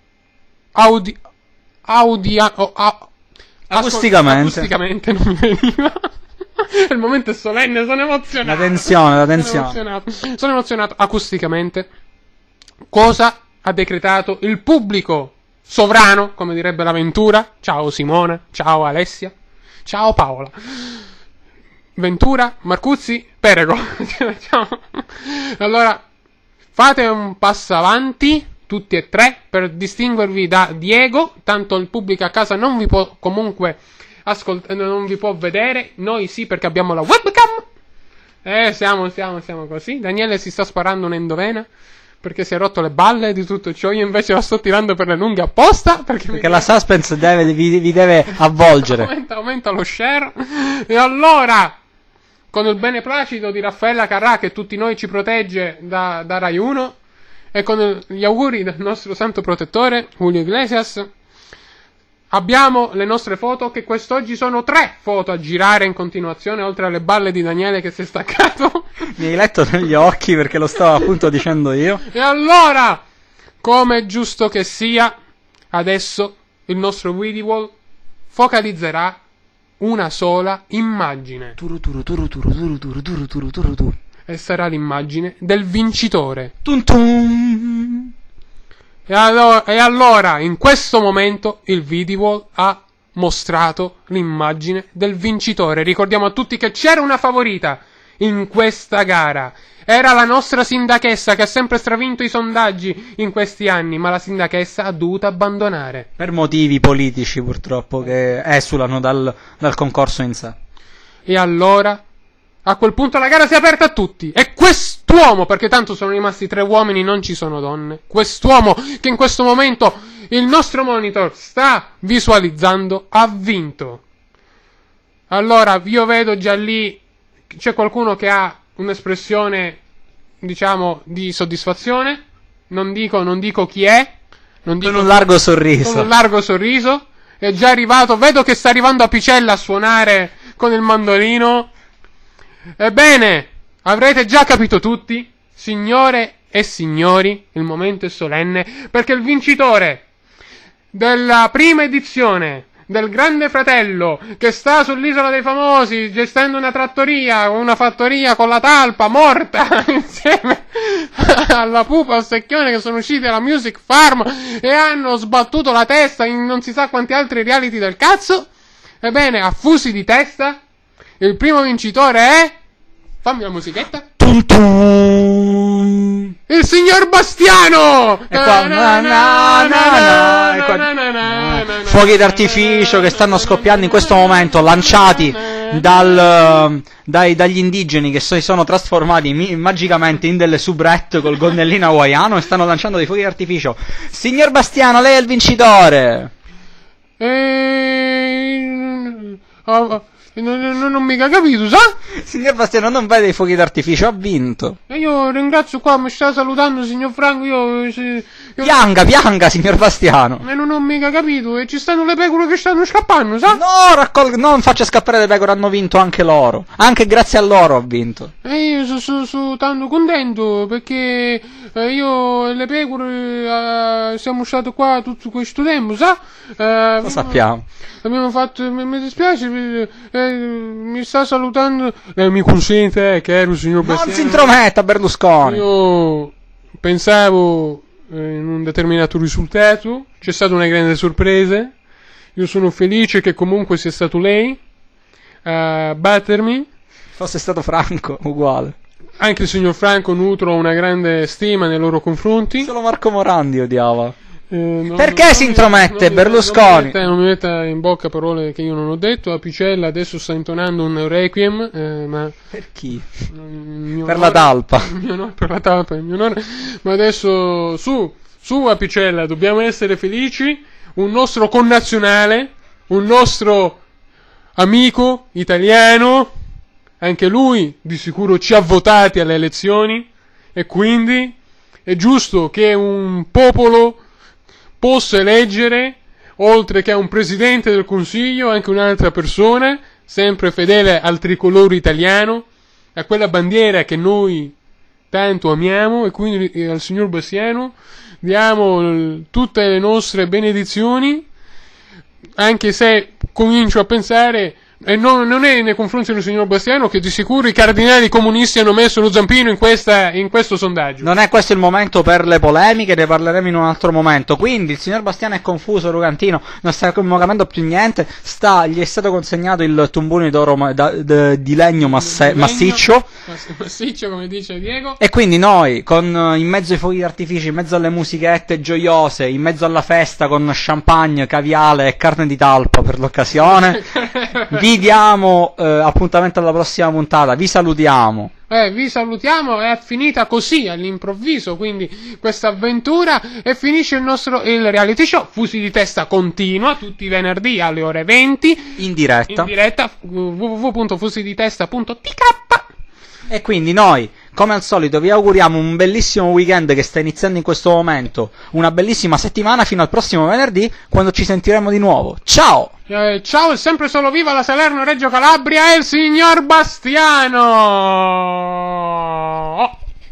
acusticamente non mi veniva. Il momento è solenne, sono emozionato. La tensione. Sono emozionato. Acusticamente, cosa ha decretato il pubblico sovrano, come direbbe l'Aventura? Ciao Simona, ciao Alessia, ciao Paola. Ventura, Marcuzzi, Perego. Allora, fate un passo avanti, tutti e tre, per distinguervi da Diego. Tanto il pubblico a casa non vi può comunque non vi può vedere, noi sì perché abbiamo la webcam. Siamo così. Daniele si sta sparando un'endovena perché si è rotto le balle di tutto ciò. Io invece la sto tirando per le lunghe apposta perché la suspense vi deve avvolgere. Aumenta lo share. E allora, con il beneplacito di Raffaella Carrà, che tutti noi ci protegge da Rai 1, e con gli auguri del nostro santo protettore Julio Iglesias, abbiamo le nostre foto, che quest'oggi sono 3 foto a girare in continuazione, oltre alle balle di Daniele che si è staccato. Mi hai letto negli occhi perché lo stavo appunto dicendo io. E allora, come è giusto che sia, adesso il nostro Widiwall focalizzerà una sola immagine. E sarà l'immagine del vincitore. Tum tum. E allora, in questo momento, il Widiwall ha mostrato l'immagine del vincitore. Ricordiamo a tutti che c'era una favorita in questa gara. Era la nostra sindachessa, che ha sempre stravinto i sondaggi in questi anni, ma la sindachessa ha dovuto abbandonare. Per motivi politici, purtroppo, che esulano dal concorso in sé. E allora, a quel punto la gara si è aperta a tutti. E quest'uomo, perché tanto sono rimasti 3 uomini, non ci sono donne. Quest'uomo che in questo momento il nostro monitor sta visualizzando ha vinto. Allora, io vedo già lì, c'è qualcuno che ha un'espressione, diciamo, di soddisfazione. Non dico chi è. Non dico Con un largo sorriso. Con un largo sorriso. È già arrivato, vedo che sta arrivando Apicella a suonare con il mandolino. Ebbene, avrete già capito tutti, signore e signori, il momento è solenne, perché il vincitore della prima edizione del Grande Fratello, che sta sull'Isola dei Famosi gestendo una fattoria con la talpa morta insieme alla pupa Ossecchione, che sono usciti dalla Music Farm e hanno sbattuto la testa in non si sa quanti altri reality del cazzo. Ebbene, a fusi di testa, il primo vincitore è... Fammi la musichetta. Tum tum. Il signor Bastiano! E qua, fuochi d'artificio che stanno scoppiando in questo momento, lanciati dagli indigeni che si sono trasformati magicamente in delle soubrette col gonnellino hawaiano e stanno lanciando dei fuochi d'artificio. Signor Bastiano, lei è il vincitore. Non ho mica capito, sa? Signor Bastiano, non vede i fuochi d'artificio, ha vinto. E io ringrazio qua, mi sta salutando signor Franco, io Pianga, signor Bastiano. non ho mica capito, e ci stanno le pecore che stanno scappando, sa? No, non faccia scappare le pecore, hanno vinto anche loro. Anche grazie a loro ha vinto. E io sono tanto contento, perché io e le pecore siamo stati qua tutto questo tempo, sa? Lo sappiamo. Abbiamo fatto, mi dispiace, mi sta salutando, mi consente, caro signor Bastiano. Non si intrometta, Berlusconi. Io pensavo in un determinato risultato, c'è stata una grande sorpresa, io sono felice che comunque sia stato lei a battermi. Fosse stato Franco, uguale. Anche il signor Franco nutro una grande stima nei loro confronti. Solo Marco Morandi odiava. Non si intromette, Berlusconi? Non mi metta in bocca parole che io non ho detto. Apicella adesso sta intonando un requiem, ma Per chi? Per la talpa. Per la talpa, il mio onore. Ma adesso su Apicella, dobbiamo essere felici. Un nostro connazionale, un nostro amico italiano, anche lui di sicuro ci ha votati alle elezioni, e quindi è giusto che un popolo possa eleggere, oltre che a un presidente del Consiglio, anche un'altra persona, sempre fedele al tricolore italiano, a quella bandiera che noi tanto amiamo, e quindi al signor Bastiano diamo tutte le nostre benedizioni, anche se comincio a pensare, e non è nei confronti del signor Bastiano, che di sicuro i cardinali comunisti hanno messo lo zampino in questo sondaggio. Non è questo il momento per le polemiche, ne parleremo in un altro momento. Quindi il signor Bastiano è confuso, Rugantino, non sta capendo più niente, gli è stato consegnato il tumbone d'oro di legno massiccio. Massiccio, come dice Diego. E quindi noi, in mezzo ai fuochi d'artificio, in mezzo alle musichette gioiose, in mezzo alla festa con champagne, caviale e carne di talpa per l'occasione, vi diamo appuntamento alla prossima puntata, vi salutiamo. Vi salutiamo, è finita così all'improvviso, quindi questa avventura, e finisce il reality show. Fusi di Testa continua tutti i venerdì alle ore 20 in diretta www.fusiditesta.tk. E quindi noi, come al solito, vi auguriamo un bellissimo weekend che sta iniziando in questo momento, una bellissima settimana fino al prossimo venerdì, quando ci sentiremo di nuovo. Ciao! Ciao, e sempre solo viva la Salerno Reggio Calabria e il signor Bastiano!